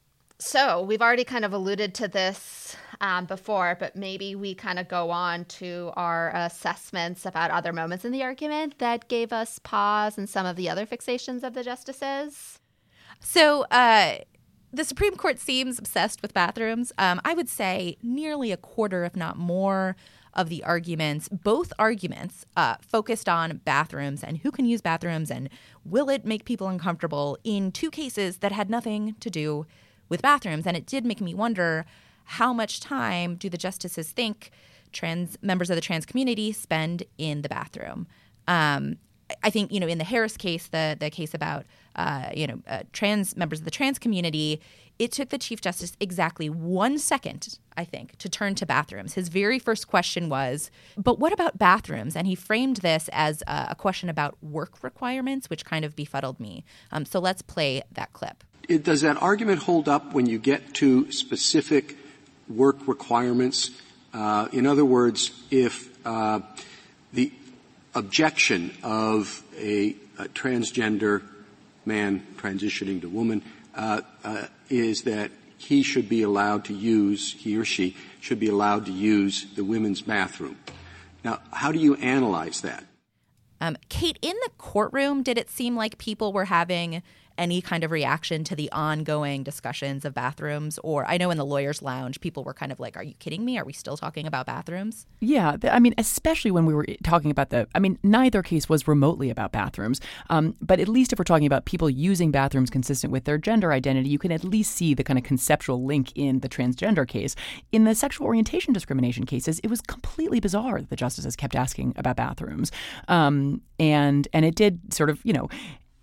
So we've already kind of alluded to this um, before, but maybe we kind of go on to our assessments about other moments in the argument that gave us pause and some of the other fixations of the justices. So uh, the Supreme Court seems obsessed with bathrooms. Um, I would say nearly a quarter, if not more, of the arguments, both arguments, uh, focused on bathrooms and who can use bathrooms and will it make people uncomfortable in two cases that had nothing to do with bathrooms. And it did make me wonder, how much time do the justices think trans members of the trans community spend in the bathroom? Um, I think, you know, in the Harris case, the the case about, uh, you know, uh, trans members of the trans community, it took the Chief Justice exactly one second, I think, to turn to bathrooms. His very first question was, but what about bathrooms? And he framed this as a, a question about work requirements, which kind of befuddled me. Um, so let's play that clip. It, does that argument hold up when you get to specific work requirements? Uh, in other words, if uh, the objection of a, a transgender man transitioning to woman uh, uh, is that he should be allowed to use, he or she should be allowed to use the women's bathroom. Now, how do you analyze that? Um, Kate, in the courtroom, did it seem like people were having any kind of reaction to the ongoing discussions of bathrooms? Or I know in the lawyer's lounge, people were kind of like, are you kidding me? Are we still talking about bathrooms? Yeah. I mean, especially when we were talking about the, I mean, neither case was remotely about bathrooms. Um, but at least if we're talking about people using bathrooms consistent with their gender identity, you can at least see the kind of conceptual link in the transgender case. In the sexual orientation discrimination cases, it was completely bizarre that the justices kept asking about bathrooms. Um, and, and it did sort of, you know,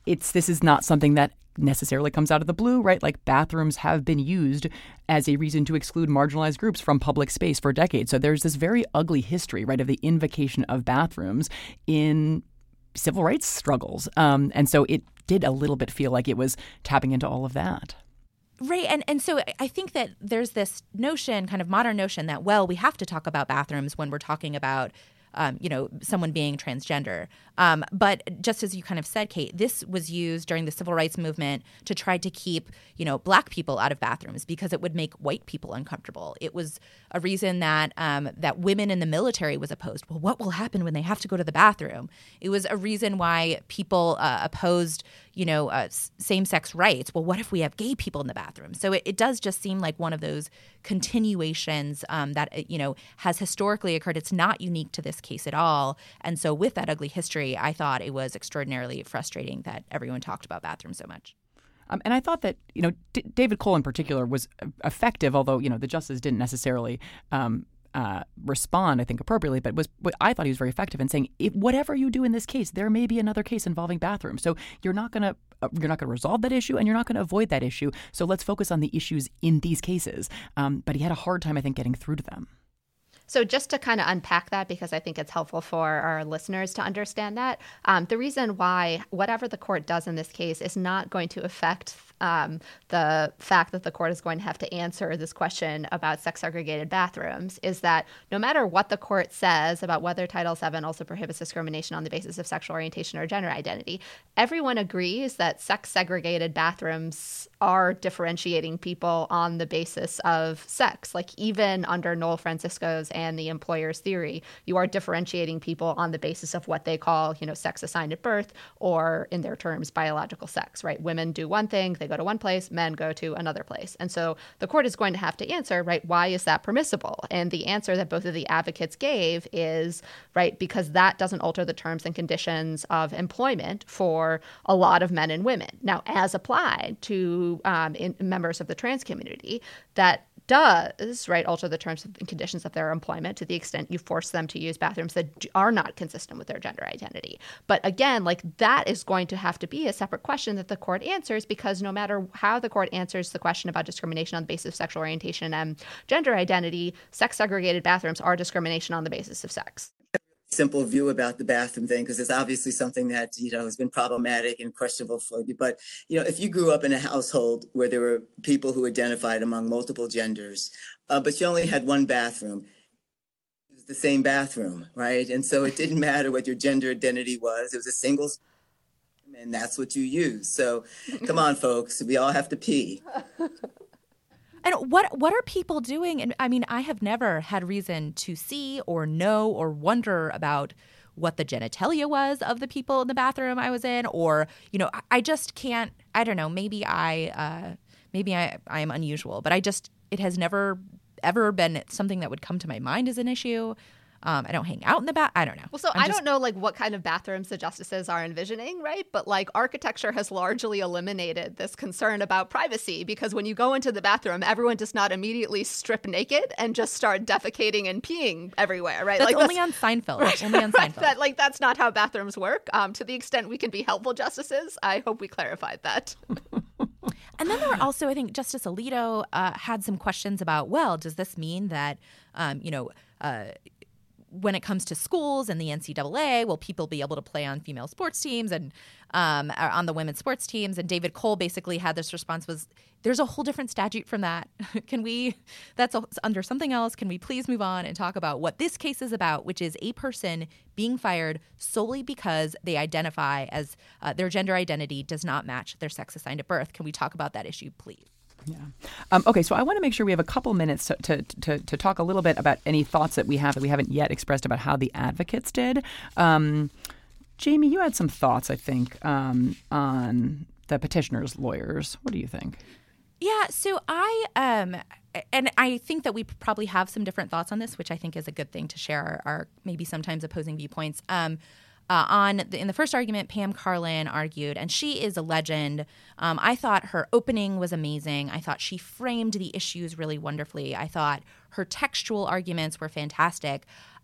it's this is not something that necessarily comes out of the blue, right? Like bathrooms have been used as a reason to exclude marginalized groups from public space for decades. So there's this very ugly history, right, of the invocation of bathrooms in civil rights struggles. Um, and so it did a little bit feel like it was tapping into all of that. Right. And and so I think that there's this notion, kind of modern notion that, well, we have to talk about bathrooms when we're talking about Um, you know, someone being transgender. Um, but just as you kind of said, Kate, this was used during the civil rights movement to try to keep, you know, black people out of bathrooms because it would make white people uncomfortable. It was a reason that um, that women in the military was opposed. Well, what will happen when they have to go to the bathroom? It was a reason why people uh, opposed, you know, uh, same-sex rights. Well, what if we have gay people in the bathroom? So it, it does just seem like one of those continuations um, that, you know, has historically occurred. It's not unique to this case at all. And so with that ugly history, I thought it was extraordinarily frustrating that everyone talked about bathrooms so much. Um, and I thought that, you know, D- David Cole in particular was effective, although, you know, the justice didn't necessarily um, uh, respond, I think, appropriately. But was but I thought he was very effective in saying, if, whatever you do in this case, there may be another case involving bathrooms. So you're not going to uh, you're not going to resolve that issue and you're not going to avoid that issue. So let's focus on the issues in these cases. Um, but he had a hard time, I think, getting through to them. So just to kind of unpack that, because I think it's helpful for our listeners to understand that, um, the reason why whatever the court does in this case is not going to affect um, the fact that the court is going to have to answer this question about sex-segregated bathrooms is that no matter what the court says about whether Title seven also prohibits discrimination on the basis of sexual orientation or gender identity, everyone agrees that sex-segregated bathrooms are differentiating people on the basis of sex. Like even under Noel Francisco's and the employer's theory, you are differentiating people on the basis of what they call, you know, sex assigned at birth, or in their terms, biological sex, right? Women do one thing, they go to one place, men go to another place. And so the court is going to have to answer, right, why is that permissible? And the answer that both of the advocates gave is, right, because that doesn't alter the terms and conditions of employment for a lot of men and women. Now, as applied to um, in, members of the trans community, that does, right, alter the terms and conditions of their employment to the extent you force them to use bathrooms that are not consistent with their gender identity. But again, like that is going to have to be a separate question that the court answers, because no matter how the court answers the question about discrimination on the basis of sexual orientation and gender identity, sex-segregated bathrooms are discrimination on the basis of sex. Simple view about the bathroom thing, because it's obviously something that, you know, has been problematic and questionable for you. But, you know, if you grew up in a household where there were people who identified among multiple genders, uh, but you only had one bathroom, it was the same bathroom, right? And so it didn't matter what your gender identity was. It was a single, and that's what you used. So come on, folks, we all have to pee. And what what are people doing? And I mean, I have never had reason to see or know or wonder about what the genitalia was of the people in the bathroom I was in, or, you know, I just can't, I don't know, maybe I, uh, maybe I, I am unusual, but I just, it has never ever been something that would come to my mind as an issue. Um, I don't hang out in the bath. I don't know. Well, so I'm I just... don't know like what kind of bathrooms the justices are envisioning, right? But like architecture has largely eliminated this concern about privacy, because when you go into the bathroom, everyone does not immediately strip naked and just start defecating and peeing everywhere, right? That's like only that's, on Seinfeld. Right, only on right, Seinfeld. That, like that's not how bathrooms work. Um, to the extent we can be helpful justices, I hope we clarified that. And then there were also, I think, Justice Alito uh, had some questions about, well, does this mean that, um, you know, uh, when it comes to schools and the N C double A, will people be able to play on female sports teams and um, on the women's sports teams? And David Cole basically had this response was, there's a whole different statute from that. Can we, that's under something else. Can we please move on and talk about what this case is about, which is a person being fired solely because they identify as uh, their gender identity does not match their sex assigned at birth. Can we talk about that issue, please? Yeah. Um, okay, so I want to make sure we have a couple minutes to, to, to, to talk a little bit about any thoughts that we have that we haven't yet expressed about how the advocates did. Um, Jamie, you had some thoughts, I think, um, on the petitioner's lawyers. What do you think? Yeah, so I um, and I think that we probably have some different thoughts on this, which I think is a good thing to share our, our maybe sometimes opposing viewpoints. Um, Uh, on the, in the first argument, Pam Karlan argued, and she is a legend. Um, I thought her opening was amazing. I thought she framed the issues really wonderfully. I thought her textual arguments were fantastic.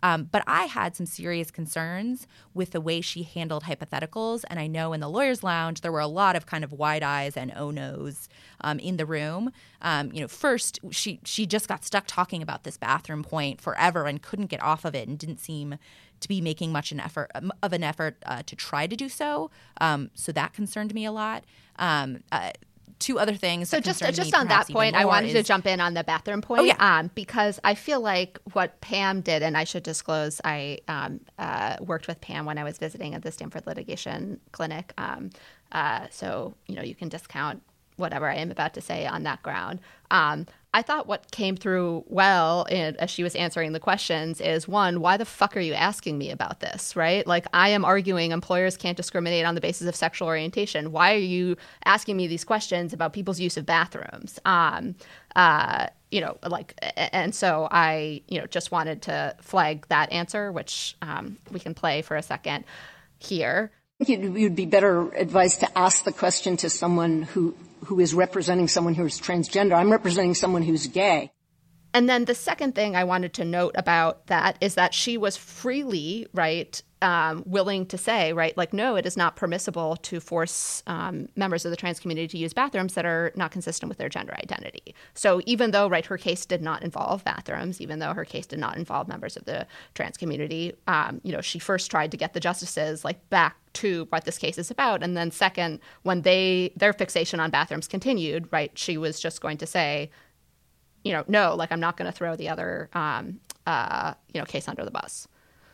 Um, but I had some serious concerns with the way she handled hypotheticals. And I know in the lawyer's lounge, there were a lot of kind of wide eyes and oh no's um, in the room. Um, you know, first, she she just got stuck talking about this bathroom point forever and couldn't get off of it and didn't seem to be making much an effort of an effort uh, to try to do so. Um, so that concerned me a lot. Um, uh, two other things. So that just concerned just me on that point, I wanted is, to jump in on the bathroom point. Oh, yeah. um, because I feel like what Pam did, and I should disclose, I um, uh, worked with Pam when I was visiting at the Stanford Litigation Clinic. Um, uh, so, you know, you can discount whatever I am about to say on that ground. Um, I thought what came through well in, as she was answering the questions is, one, why the fuck are you asking me about this, right? Like, I am arguing employers can't discriminate on the basis of sexual orientation. Why are you asking me these questions about people's use of bathrooms? Um, uh, you know, like, and so I, you know, just wanted to flag that answer, which um, we can play for a second here. I think you'd, you'd be better advised to ask the question to someone who who is representing someone who is transgender. I'm representing someone who's gay. And then the second thing I wanted to note about that is that she was freely, right, um, willing to say, right, like, no, it is not permissible to force um, members of the trans community to use bathrooms that are not consistent with their gender identity. So even though, right, her case did not involve bathrooms, even though her case did not involve members of the trans community, um, you know, she first tried to get the justices, like, back to what this case is about. And then second, when they their fixation on bathrooms continued, right, she was just going to say, you know, no, like, I'm not going to throw the other, um, uh, you know, case under the bus.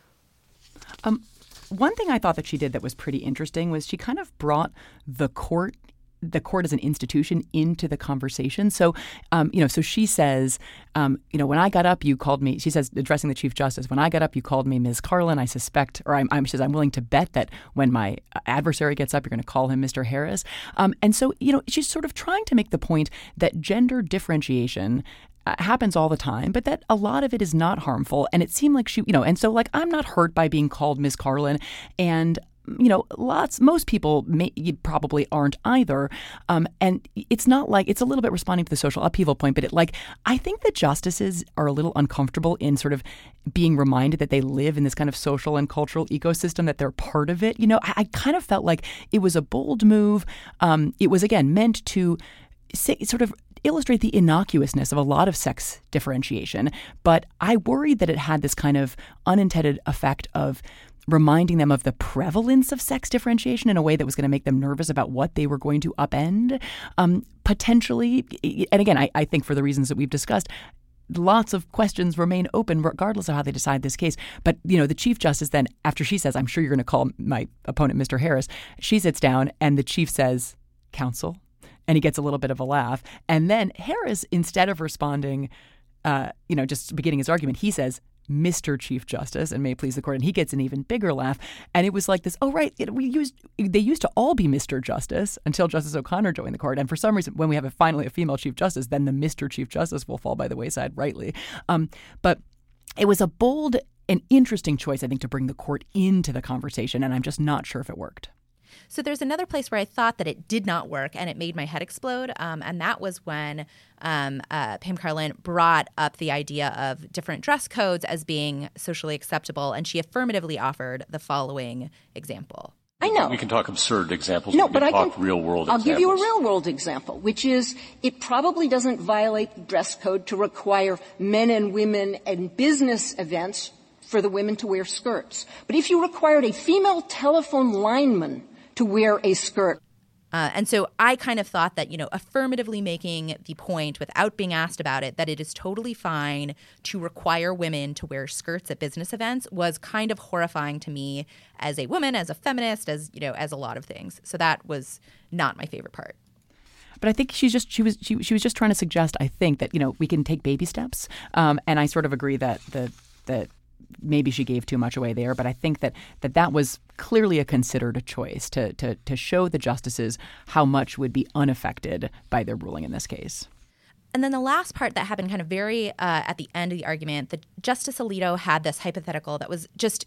Um, one thing I thought that she did that was pretty interesting was she kind of brought the court the court as an institution into the conversation. So, um, you know, so she says, um, you know, when I got up, you called me, she says, addressing the Chief Justice, when I got up, you called me Miz Carlin. I suspect, or I'm, I'm, she says, I'm willing to bet that when my adversary gets up, you're going to call him Mister Harris. Um, and so, you know, she's sort of trying to make the point that gender differentiation Uh, happens all the time, but that a lot of it is not harmful. And it seemed like she, you know, and so like, I'm not hurt by being called Miz Carlin. And, you know, lots, most people may, probably aren't either. Um, and it's not like, it's a little bit responding to the social upheaval point, but it like, I think that justices are a little uncomfortable in sort of being reminded that they live in this kind of social and cultural ecosystem, that they're part of it. You know, I, I kind of felt like it was a bold move. Um, it was, again, meant to say, sort of illustrate the innocuousness of a lot of sex differentiation. But I worried that it had this kind of unintended effect of reminding them of the prevalence of sex differentiation in a way that was going to make them nervous about what they were going to upend, um, potentially. And again, I, I think for the reasons that we've discussed, lots of questions remain open regardless of how they decide this case. But, you know, the Chief Justice then, after she says, I'm sure you're going to call my opponent Mister Harris, she sits down and the chief says, counsel. And he gets a little bit of a laugh. And then Harris, instead of responding, uh, you know, just beginning his argument, he says, Mister Chief Justice, and may it please the court. And he gets an even bigger laugh. And it was like this, oh, right, it, we used they used to all be Mister Justice until Justice O'Connor joined the court. And for some reason, when we have a, finally a female Chief Justice, then the Mister Chief Justice will fall by the wayside, rightly. Um, but it was a bold and interesting choice, I think, to bring the court into the conversation. And I'm just not sure if it worked. So there's another place where I thought that it did not work and it made my head explode. Um, and that was when um, uh, Pam Karlan brought up the idea of different dress codes as being socially acceptable. And she affirmatively offered the following example. I know. We can talk absurd examples. No, we but can I talk can, real world I'll examples. give you a real world example, which is it probably doesn't violate the dress code to require men and women in business events for the women to wear skirts. But if you required a female telephone lineman to wear a skirt. Uh, and so I kind of thought that, you know, affirmatively making the point without being asked about it, that it is totally fine to require women to wear skirts at business events was kind of horrifying to me as a woman, as a feminist, as, you know, as a lot of things. So that was not my favorite part. But I think she's just she was she, she was just trying to suggest, I think, that, you know, we can take baby steps. Um, and I sort of agree that the that maybe she gave too much away there, but I think that that, that was clearly a considered choice to, to to show the justices how much would be unaffected by their ruling in this case. And then the last part that happened kind of very uh, at the end of the argument, that Justice Alito had this hypothetical that was just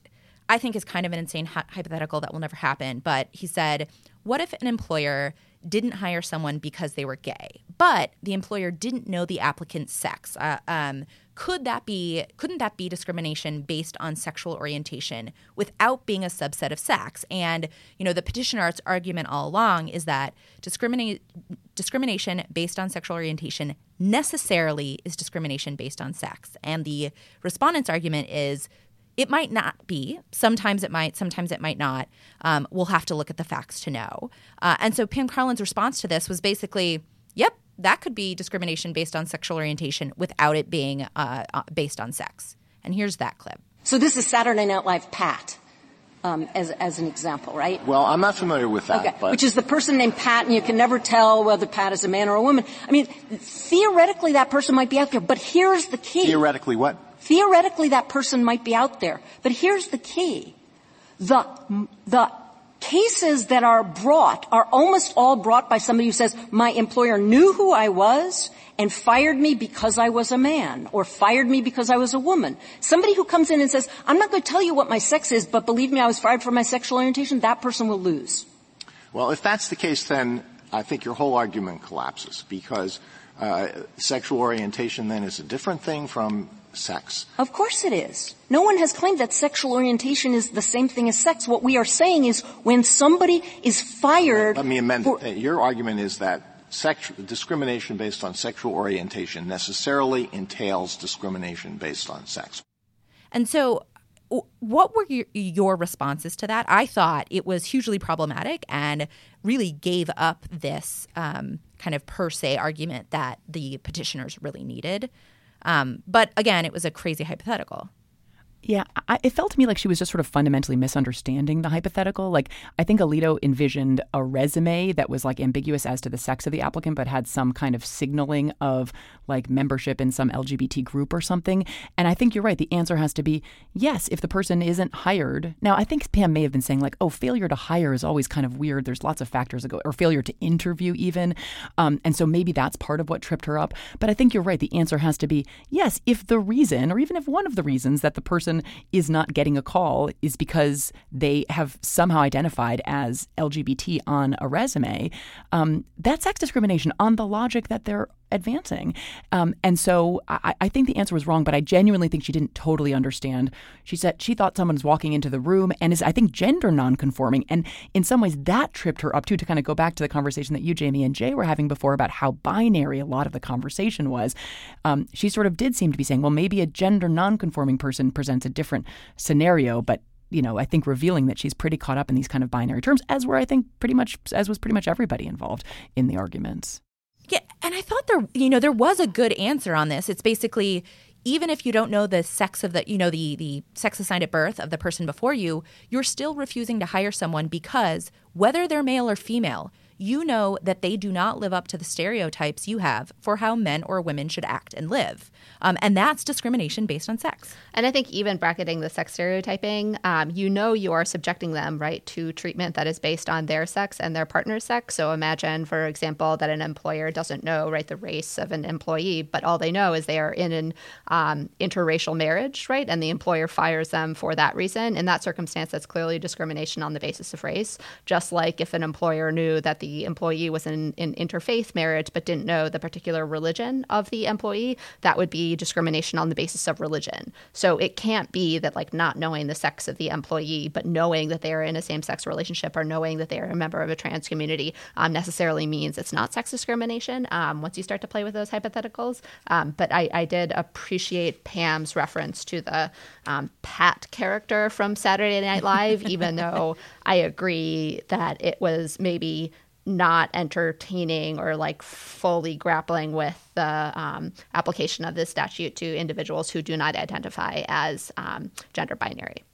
I think is kind of an insane hy- hypothetical that will never happen. But he said, what if an employer didn't hire someone because they were gay, but the employer didn't know the applicant's sex? Uh, um, could that be, couldn't that be discrimination based on sexual orientation without being a subset of sex? And, you know, the petitioner's argument all along is that discriminate, discrimination based on sexual orientation necessarily is discrimination based on sex. And the respondent's argument is it might not be. Sometimes it might. Sometimes it might not. Um, we'll have to look at the facts to know. Uh, and so Pam Karlan's response to this was basically, yep, that could be discrimination based on sexual orientation without it being uh, based on sex. And here's that clip. So this is Saturday Night Live Pat. Um, as, as an example, right? Well, I'm not familiar with that. Okay. But Which is the person named Pat, and you can never tell whether Pat is a man or a woman. I mean, theoretically, that person might be out there, but here's the key. Theoretically what? Theoretically, that person might be out there, but here's the key. The, the cases that are brought are almost all brought by somebody who says, my employer knew who I was and fired me because I was a man, or fired me because I was a woman. Somebody who comes in and says, I'm not going to tell you what my sex is, but believe me, I was fired for my sexual orientation, that person will lose. Well, if that's the case, then I think your whole argument collapses, because uh, sexual orientation then is a different thing from sex. Of course it is. No one has claimed that sexual orientation is the same thing as sex. What we are saying is when somebody is fired. Let me amend for, it. Your argument is that Sexual, discrimination based on sexual orientation necessarily entails discrimination based on sex. And so what were your, your responses to that? I thought it was hugely problematic and really gave up this um, kind of per se argument that the petitioners really needed. Um, but again, it was a crazy hypothetical. Yeah, I, it felt to me like she was just sort of fundamentally misunderstanding the hypothetical. Like, I think Alito envisioned a resume that was like ambiguous as to the sex of the applicant, but had some kind of signaling of like membership in some L G B T group or something. And I think you're right. The answer has to be yes, if the person isn't hired. Now, I think Pam may have been saying like, oh, failure to hire is always kind of weird. There's lots of factors that go, or failure to interview even. Um, and so maybe that's part of what tripped her up. But I think you're right. The answer has to be yes, if the reason, or even if one of the reasons that the person is not getting a call is because they have somehow identified as L G B T on a resume, um, that's sex discrimination on the logic that they're advancing. Um, and so I, I think the answer was wrong, but I genuinely think she didn't totally understand. She said she thought someone's walking into the room and is, I think, gender nonconforming. And in some ways that tripped her up too, to kind of go back to the conversation that you, Jamie, and Jay were having before about how binary a lot of the conversation was. Um, she sort of did seem to be saying, well, maybe a gender nonconforming person presents a different scenario, but you know, I think revealing that she's pretty caught up in these kind of binary terms, as were, I think, pretty much, as was pretty much everybody involved in the arguments. Yeah, and I thought there, you know, there was a good answer on this. It's basically, even if you don't know the sex of the, you know, the the sex assigned at birth of the person before you, you're still refusing to hire someone because whether they're male or female, you know that they do not live up to the stereotypes you have for how men or women should act and live. Um, and that's discrimination based on sex. And I think even bracketing the sex stereotyping, um, you know you are subjecting them, right, to treatment that is based on their sex and their partner's sex. So imagine, for example, that an employer doesn't know, right, the race of an employee, but all they know is they are in an um, interracial marriage, right, and the employer fires them for that reason. In that circumstance, that's clearly discrimination on the basis of race, just like if an employer knew that the employee was in an interfaith marriage but didn't know the particular religion of the employee, that would be discrimination on the basis of religion. So it can't be that like not knowing the sex of the employee but knowing that they are in a same-sex relationship or knowing that they are a member of a trans community um, necessarily means it's not sex discrimination um, once you start to play with those hypotheticals. Um, but I, I did appreciate Pam's reference to the um, Pat character from Saturday Night Live, even though I agree that it was maybe not entertaining or like fully grappling with the um, application of this statute to individuals who do not identify as um, gender binary.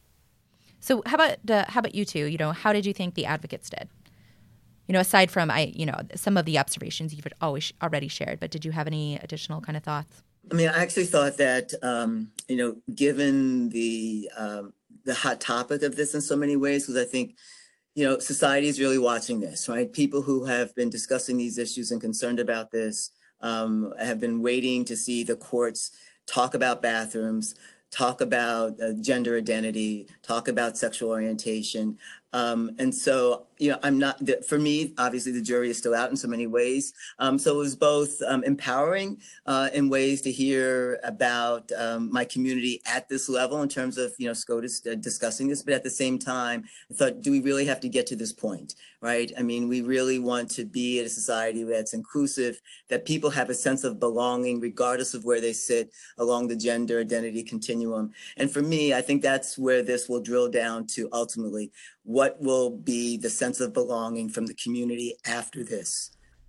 So how about uh, how about you two? You know, how did you think the advocates did? You know, aside from I, you know, some of the observations you've always already shared, but did you have any additional kind of thoughts? I mean, I actually thought that, um, you know, given the um, the hot topic of this in so many ways, because I think, you know, society is really watching this, right? People who have been discussing these issues and concerned about this um, have been waiting to see the courts talk about bathrooms, talk about uh, gender identity, talk about sexual orientation. Um, and so, you know, I'm not, for me, obviously the jury is still out in so many ways. Um, so it was both um, empowering uh, in ways to hear about um, my community at this level in terms of, you know, SCOTUS uh, discussing this, but at the same time, I thought, do we really have to get to this point, right? I mean, we really want to be in a society that's inclusive, that people have a sense of belonging regardless of where they sit along the gender identity continuum. And for me, I think that's where this will drill down to ultimately. What will be the sense of belonging from the community after this?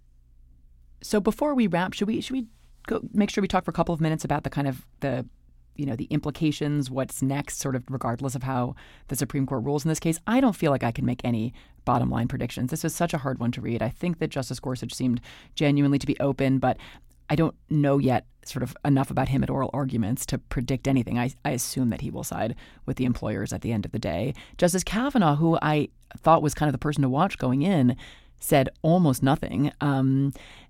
So before we wrap, should we should we go make sure we talk for a couple of minutes about the kind of the you know the implications, what's next, sort of regardless of how the Supreme Court rules in this case? I don't feel like I can make any bottom line predictions. This is such a hard one to read. I think that Justice Gorsuch seemed genuinely to be open, but I don't know yet sort of enough about him at oral arguments to predict anything. I, I assume that he will side with the employers at the end of the day. Justice Kavanaugh, who I thought was kind of the person to watch going in, said almost nothing. Um,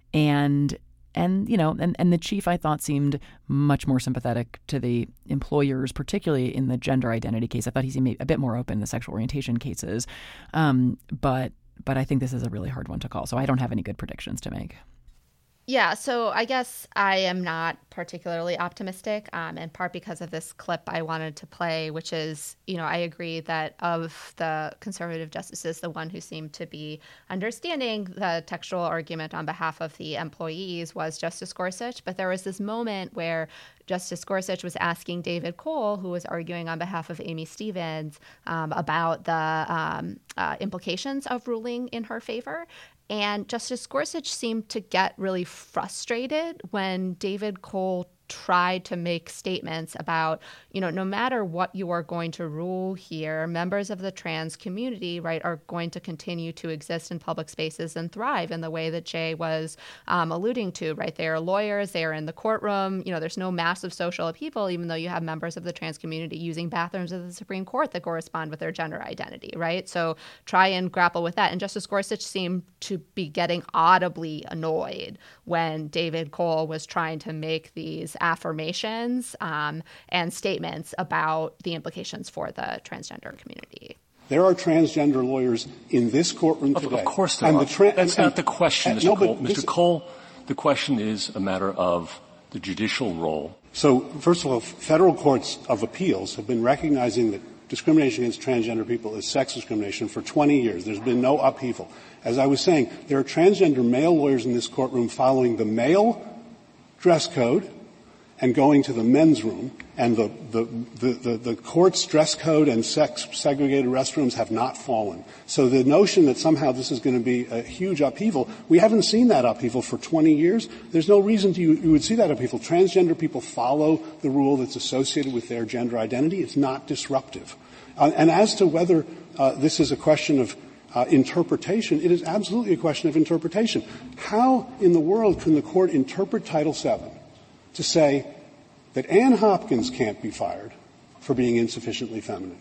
and, and you know, and, and the chief, I thought, seemed much more sympathetic to the employers, particularly in the gender identity case. I thought he seemed a bit more open in the sexual orientation cases. Um, but but I think this is a really hard one to call. So I don't have any good predictions to make. Yeah, so I guess I am not particularly optimistic, um, in part because of this clip I wanted to play, which is, you know, I agree that of the conservative justices, the one who seemed to be understanding the textual argument on behalf of the employees was Justice Gorsuch. But there was this moment where Justice Gorsuch was asking David Cole, who was arguing on behalf of Amy Stevens, um, about the um, uh, implications of ruling in her favor. And Justice Gorsuch seemed to get really frustrated when David Cole tried to make statements about, you know, no matter what you are going to rule here, members of the trans community, right, are going to continue to exist in public spaces and thrive in the way that Jay was um, alluding to, right? They are lawyers, they are in the courtroom, you know, there's no massive social upheaval, even though you have members of the trans community using bathrooms of the Supreme Court that correspond with their gender identity, right? So try and grapple with that. And Justice Gorsuch seemed to be getting audibly annoyed when David Cole was trying to make these affirmations um, and statements about the implications for the transgender community. There are transgender lawyers in this courtroom of, today. Of course there and are. The tra- That's and, not the question, and, Mister No, Cole. Mister This, Cole, the question is a matter of the judicial role. So, first of all, federal courts of appeals have been recognizing that discrimination against transgender people is sex discrimination for twenty years. There's been no upheaval. As I was saying, there are transgender male lawyers in this courtroom following the male dress code and going to the men's room, and the, the, the, the, the court's dress code and sex-segregated restrooms have not fallen. So the notion that somehow this is going to be a huge upheaval, we haven't seen that upheaval for twenty years. There's no reason to, you, you would see that upheaval. Transgender people follow the rule that's associated with their gender identity. It's not disruptive. Uh, and as to whether uh, this is a question of uh, interpretation, it is absolutely a question of interpretation. How in the world can the court interpret Title seven to say that Ann Hopkins can't be fired for being insufficiently feminine,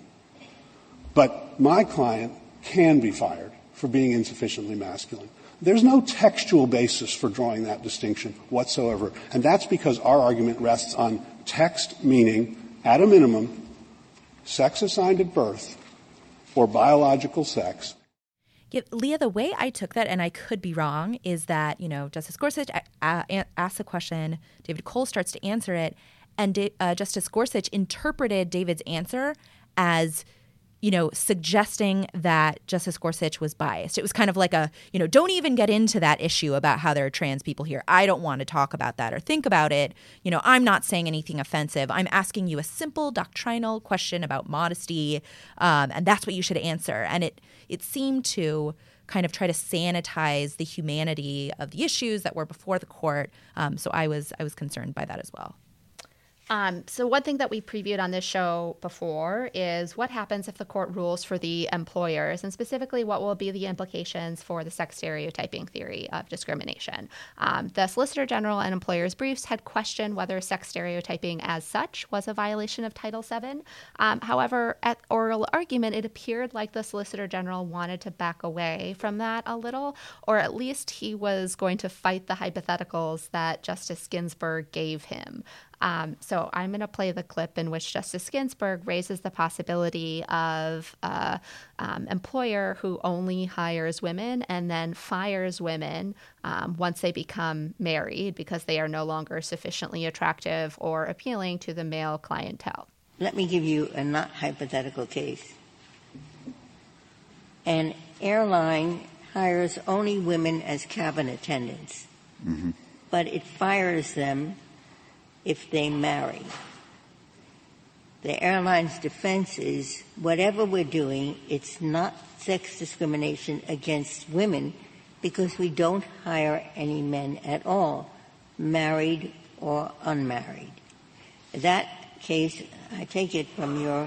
but my client can be fired for being insufficiently masculine? There's no textual basis for drawing that distinction whatsoever, and that's because our argument rests on text, meaning, at a minimum, sex assigned at birth or biological sex. Yeah, Leah, the way I took that, and I could be wrong, is that, you know, Justice Gorsuch asks a question, David Cole starts to answer it, and uh, Justice Gorsuch interpreted David's answer as, you know, suggesting that Justice Gorsuch was biased. It was kind of like a, you know, don't even get into that issue about how there are trans people here. I don't want to talk about that or think about it. You know, I'm not saying anything offensive. I'm asking you a simple doctrinal question about modesty, um, and that's what you should answer. And it it seemed to kind of try to sanitize the humanity of the issues that were before the court. Um, so I was I was concerned by that as well. Um, so one thing that we previewed on this show before is what happens if the court rules for the employers, and specifically what will be the implications for the sex stereotyping theory of discrimination. Um, the Solicitor General and employers' briefs had questioned whether sex stereotyping as such was a violation of Title seven. Um, however, at oral argument, it appeared like the Solicitor General wanted to back away from that a little, or at least he was going to fight the hypotheticals that Justice Ginsburg gave him. Um, so I'm going to play the clip in which Justice Ginsburg raises the possibility of an um, employer who only hires women and then fires women um, once they become married because they are no longer sufficiently attractive or appealing to the male clientele. Let me give you a not hypothetical case. An airline hires only women as cabin attendants, mm-hmm. but it fires them if they marry. The airline's defense is, whatever we're doing, it's not sex discrimination against women because we don't hire any men at all, married or unmarried. That case, I take it from your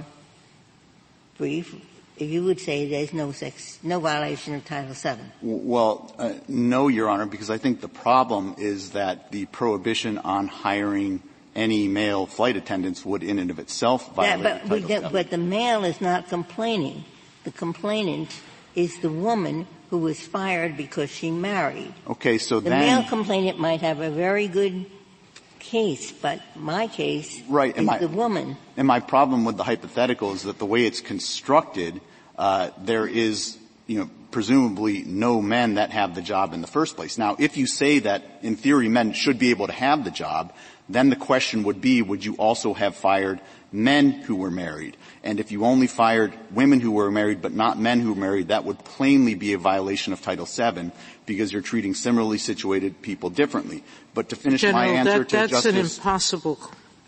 brief, you would say there's no sex, no violation of Title seven. Well, uh, no, Your Honor, because I think the problem is that the prohibition on hiring any male flight attendants would in and of itself violate yeah, but, Title we seven. But the male is not complaining. The complainant is the woman who was fired because she married. Okay, so the then... The male complainant might have a very good case, but my case right, is my, the woman. And my problem with the hypothetical is that the way it's constructed, uh, there is, you know, presumably no men that have the job in the first place. Now, if you say that, in theory, men should be able to have the job, then the question would be, would you also have fired men who were married? And if you only fired women who were married but not men who were married, that would plainly be a violation of Title seven because you're treating similarly situated people differently. But to finish General, my answer that, to that's Justice... That's an impossible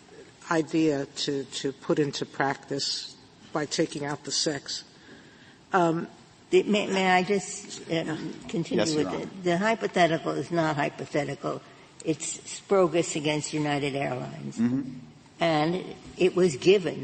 idea to, to put into practice by taking out the sex. Um, may, may I just uh, continue yes, with it? The hypothetical is not hypothetical. It's Sprogus against United Airlines. Mm-hmm. And it was given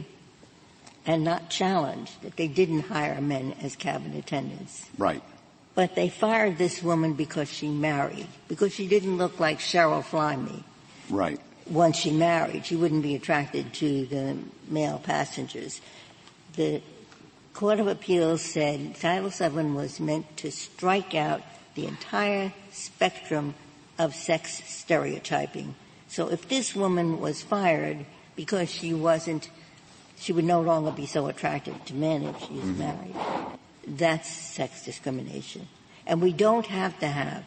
and not challenged that they didn't hire men as cabin attendants. Right. But they fired this woman because she married, because she didn't look like Cheryl Flyme. Right. Once she married, she wouldn't be attracted to the male passengers. The Court of Appeals said Title seven was meant to strike out the entire spectrum of sex stereotyping. So if this woman was fired because she wasn't, she would no longer be so attractive to men if she's mm-hmm. married, that's sex discrimination. And we don't have to have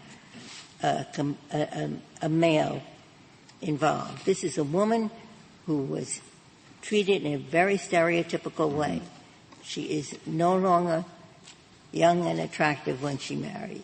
a, a, a male involved. This is a woman who was treated in a very stereotypical way. She is no longer young and attractive when she married.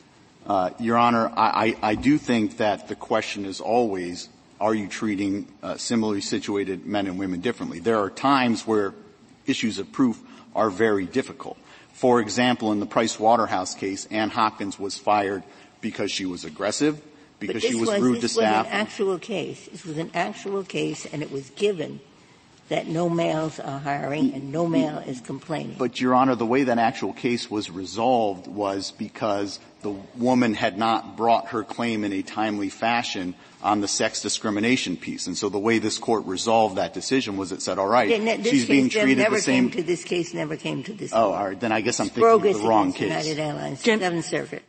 Uh, Your Honor, I, I, I do think that the question is always, are you treating uh, similarly situated men and women differently? There are times where issues of proof are very difficult. For example, in the Price Waterhouse case, Ann Hopkins was fired because she was aggressive, because she was, was rude to this staff. This was an actual case. This was an actual case, and it was given that no males are hiring and no male is complaining. But, Your Honor, the way that actual case was resolved was because the woman had not brought her claim in a timely fashion on the sex discrimination piece. And so the way this Court resolved that decision was it said, all right, yeah, this she's case being treated never the same. Came to this case never came to this Oh, court. all right. Then I guess I'm Sprogus thinking of the wrong case. United Airlines, Seventh Circuit.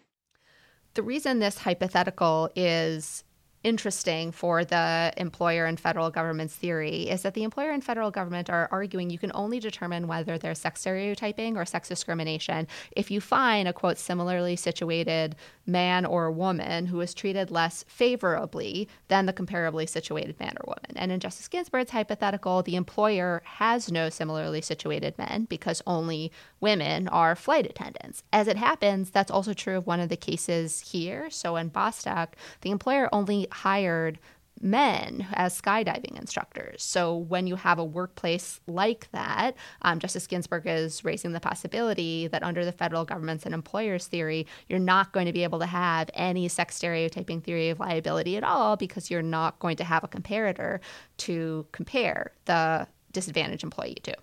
The reason this hypothetical is interesting for the employer and federal government's theory is that the employer and federal government are arguing you can only determine whether there's sex stereotyping or sex discrimination if you find a, quote, similarly situated man or woman who is treated less favorably than the comparably situated man or woman. And in Justice Ginsburg's hypothetical, the employer has no similarly situated men because only women are flight attendants. As it happens, that's also true of one of the cases here. So in Bostock, the employer only hired men as skydiving instructors. So when you have a workplace like that, um, Justice Ginsburg is raising the possibility that under the federal government's and employers' theory, you're not going to be able to have any sex stereotyping theory of liability at all because you're not going to have a comparator to compare the disadvantaged employee to.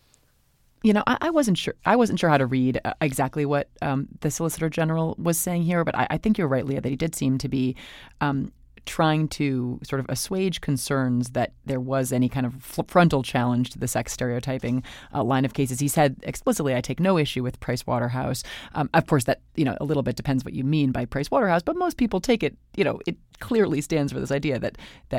You know, I, I wasn't sure. I wasn't sure how to read uh, exactly what um, the Solicitor General was saying here, but I, I think you're right, Leah, that he did seem to be um, trying to sort of assuage concerns that there was any kind of f- frontal challenge to the sex stereotyping uh, line of cases. He said explicitly, "I take no issue with Price Waterhouse." Um, of course, that you know a little bit depends what you mean by Price Waterhouse, but most people take it. You know, it clearly stands for this idea that that.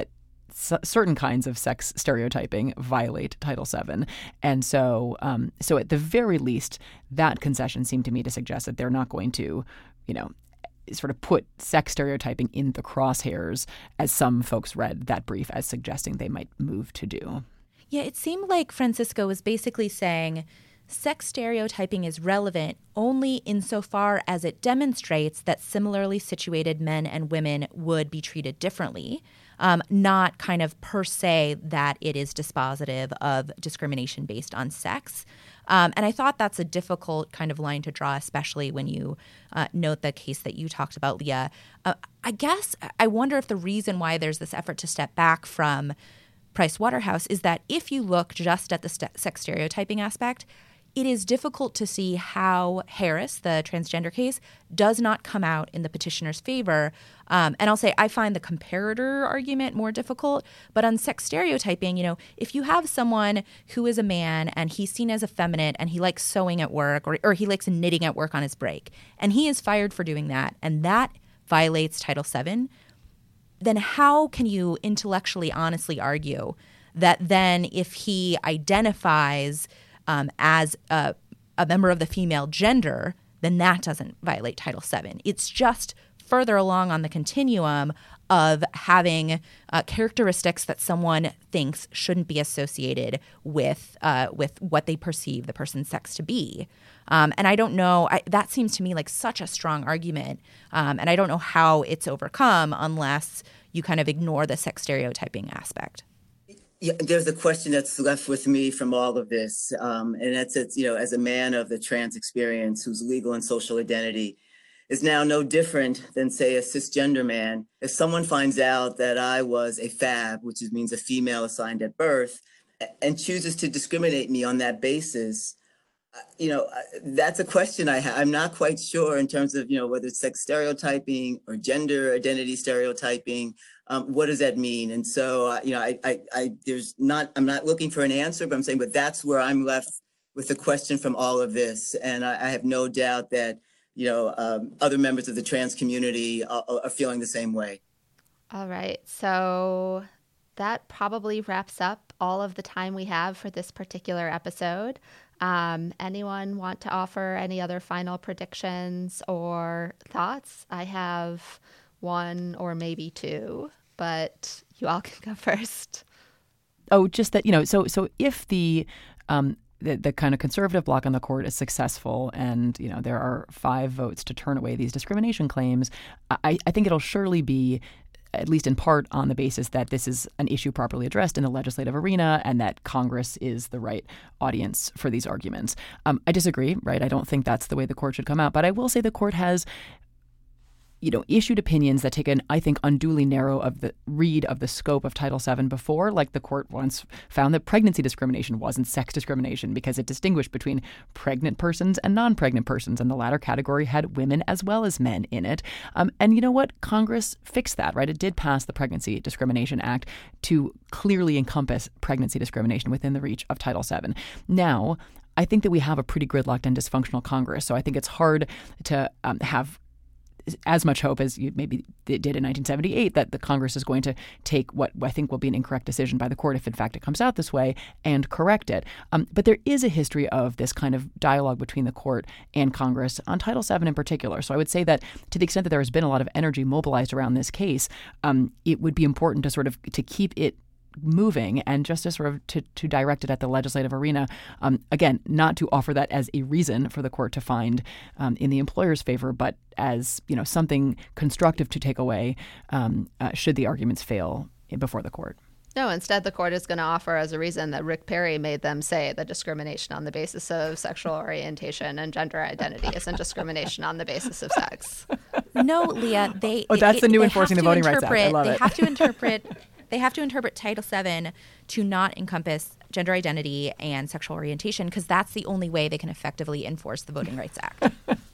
c- certain kinds of sex stereotyping violate Title seven. And so, um, so at the very least, that concession seemed to me to suggest that they're not going to, you know, sort of put sex stereotyping in the crosshairs, as some folks read that brief as suggesting they might move to do. Yeah, it seemed like Francisco was basically saying sex stereotyping is relevant only insofar as it demonstrates that similarly situated men and women would be treated differently, um, not kind of per se that it is dispositive of discrimination based on sex. Um, and I thought that's a difficult kind of line to draw, especially when you uh, note the case that you talked about, Leah. Uh, I guess I wonder if the reason why there's this effort to step back from Price Waterhouse is that if you look just at the st- sex stereotyping aspect, it is difficult to see how Harris, the transgender case, does not come out in the petitioner's favor. Um, and I'll say I find the comparator argument more difficult. But on sex stereotyping, you know, if you have someone who is a man and he's seen as effeminate and he likes sewing at work or, or he likes knitting at work on his break, and he is fired for doing that, and that violates Title seven, then how can you intellectually honestly argue that then if he identifies Um, as a, a member of the female gender, then that doesn't violate Title seven. It's just further along on the continuum of having uh, characteristics that someone thinks shouldn't be associated with uh, with what they perceive the person's sex to be. Um, and I don't know, I, that seems to me like such a strong argument. Um, and I don't know how it's overcome unless you kind of ignore the sex stereotyping aspect. Yeah, there's a question that's left with me from all of this, um, and that's, it's, you know, as a man of the trans experience whose legal and social identity is now no different than, say, a cisgender man. If someone finds out that I was a fab, which means a female assigned at birth, and chooses to discriminate me on that basis, you know, that's a question I have. I'm not quite sure in terms of, you know, whether it's sex stereotyping or gender identity stereotyping. Um, what does that mean? And so, uh, you know, I, I, I, there's not, I'm not looking for an answer, but I'm saying, but that's where I'm left with the question from all of this. And I, I have no doubt that, you know, um, other members of the trans community are, are feeling the same way. All right. So that probably wraps up all of the time we have for this particular episode. Um, anyone want to offer any other final predictions or thoughts? I have one or maybe two, but you all can go first. Oh, just that, you know, so so if the um, the, the kind of conservative bloc on the court is successful and, you know, there are five votes to turn away these discrimination claims, I, I think it'll surely be at least in part on the basis that this is an issue properly addressed in the legislative arena and that Congress is the right audience for these arguments. Um, I disagree, right? I don't think that's the way the court should come out. But I will say the court has, you know, issued opinions that take an, I think, unduly narrow of the read of the scope of Title seven before. Like the court once found that pregnancy discrimination wasn't sex discrimination because it distinguished between pregnant persons and non-pregnant persons, and the latter category had women as well as men in it. Um, and you know what? Congress fixed that, right? It did pass the Pregnancy Discrimination Act to clearly encompass pregnancy discrimination within the reach of Title seven. Now, I think that we have a pretty gridlocked and dysfunctional Congress, so I think it's hard to um, have as much hope as you maybe it did in nineteen seventy-eight that the Congress is going to take what I think will be an incorrect decision by the court, if in fact it comes out this way, and correct it. Um, but there is a history of this kind of dialogue between the court and Congress on Title seven in particular. So I would say that to the extent that there has been a lot of energy mobilized around this case, um, it would be important to sort of to keep it moving and just to sort of to, to direct it at the legislative arena. Um, again, not to offer that as a reason for the court to find um, in the employer's favor, but as, you know, something constructive to take away um, uh, should the arguments fail before the court. No, instead the court is going to offer as a reason that Rick Perry made them say that discrimination on the basis of sexual orientation and gender identity isn't discrimination on the basis of sex. No, Leah, they... Oh, that's it, the new they Enforcing the Voting Rights Act. I love they it. Have to interpret... They have to interpret Title seven to not encompass gender identity and sexual orientation because that's the only way they can effectively enforce the Voting Rights Act.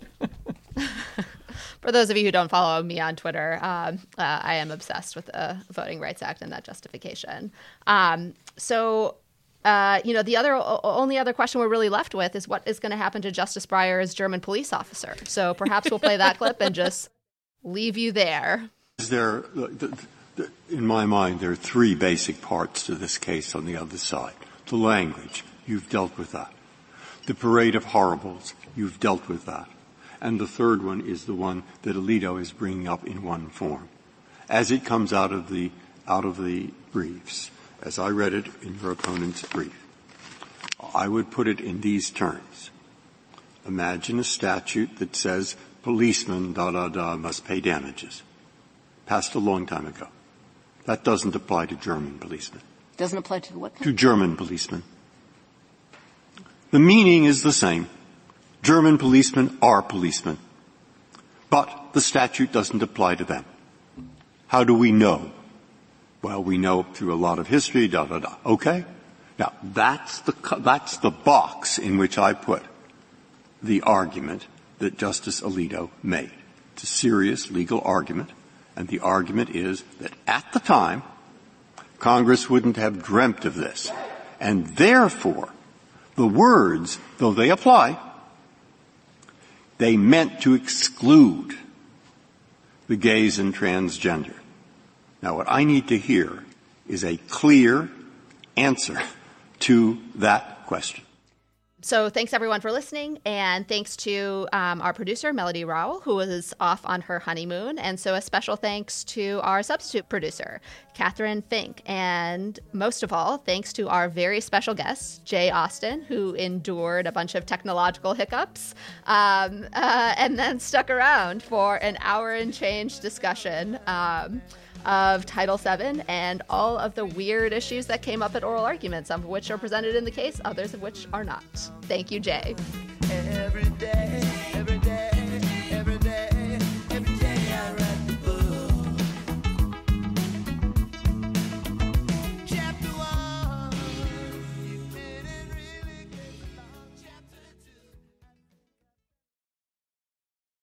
For those of you who don't follow me on Twitter, um, uh, I am obsessed with the Voting Rights Act and that justification. Um, so, uh, you know, the other o- only other question we're really left with is what is going to happen to Justice Breyer's German police officer. So perhaps we'll play that clip and just leave you there. Is there... The, the, in my mind, there are three basic parts to this case on the other side. The language, you've dealt with that. The parade of horribles, you've dealt with that. And the third one is the one that Alito is bringing up in one form. As it comes out of the, out of the briefs, as I read it in your opponent's brief, I would put it in these terms. Imagine a statute that says policemen, da-da-da, must pay damages. Passed a long time ago. That doesn't apply to German policemen. Doesn't apply to what? To German policemen. The meaning is the same. German policemen are policemen. But the statute doesn't apply to them. How do we know? Well, we know through a lot of history, da-da-da. Okay? Now, that's the, that's the box in which I put the argument that Justice Alito made. It's a serious legal argument, and the argument is that at the time, Congress wouldn't have dreamt of this. And therefore, the words, though they apply, they meant to exclude the gays and transgender. Now, what I need to hear is a clear answer to that question. So thanks, everyone, for listening, and thanks to um, our producer, Melody Rowell, who was off on her honeymoon, and so a special thanks to our substitute producer, Catherine Fink, and most of all, thanks to our very special guest, Jay Austen, who endured a bunch of technological hiccups um, uh, and then stuck around for an hour and change discussion um, of Title seven and all of the weird issues that came up at oral argument, some of which are presented in the case, others of which are not. Thank you, Jay. Every day.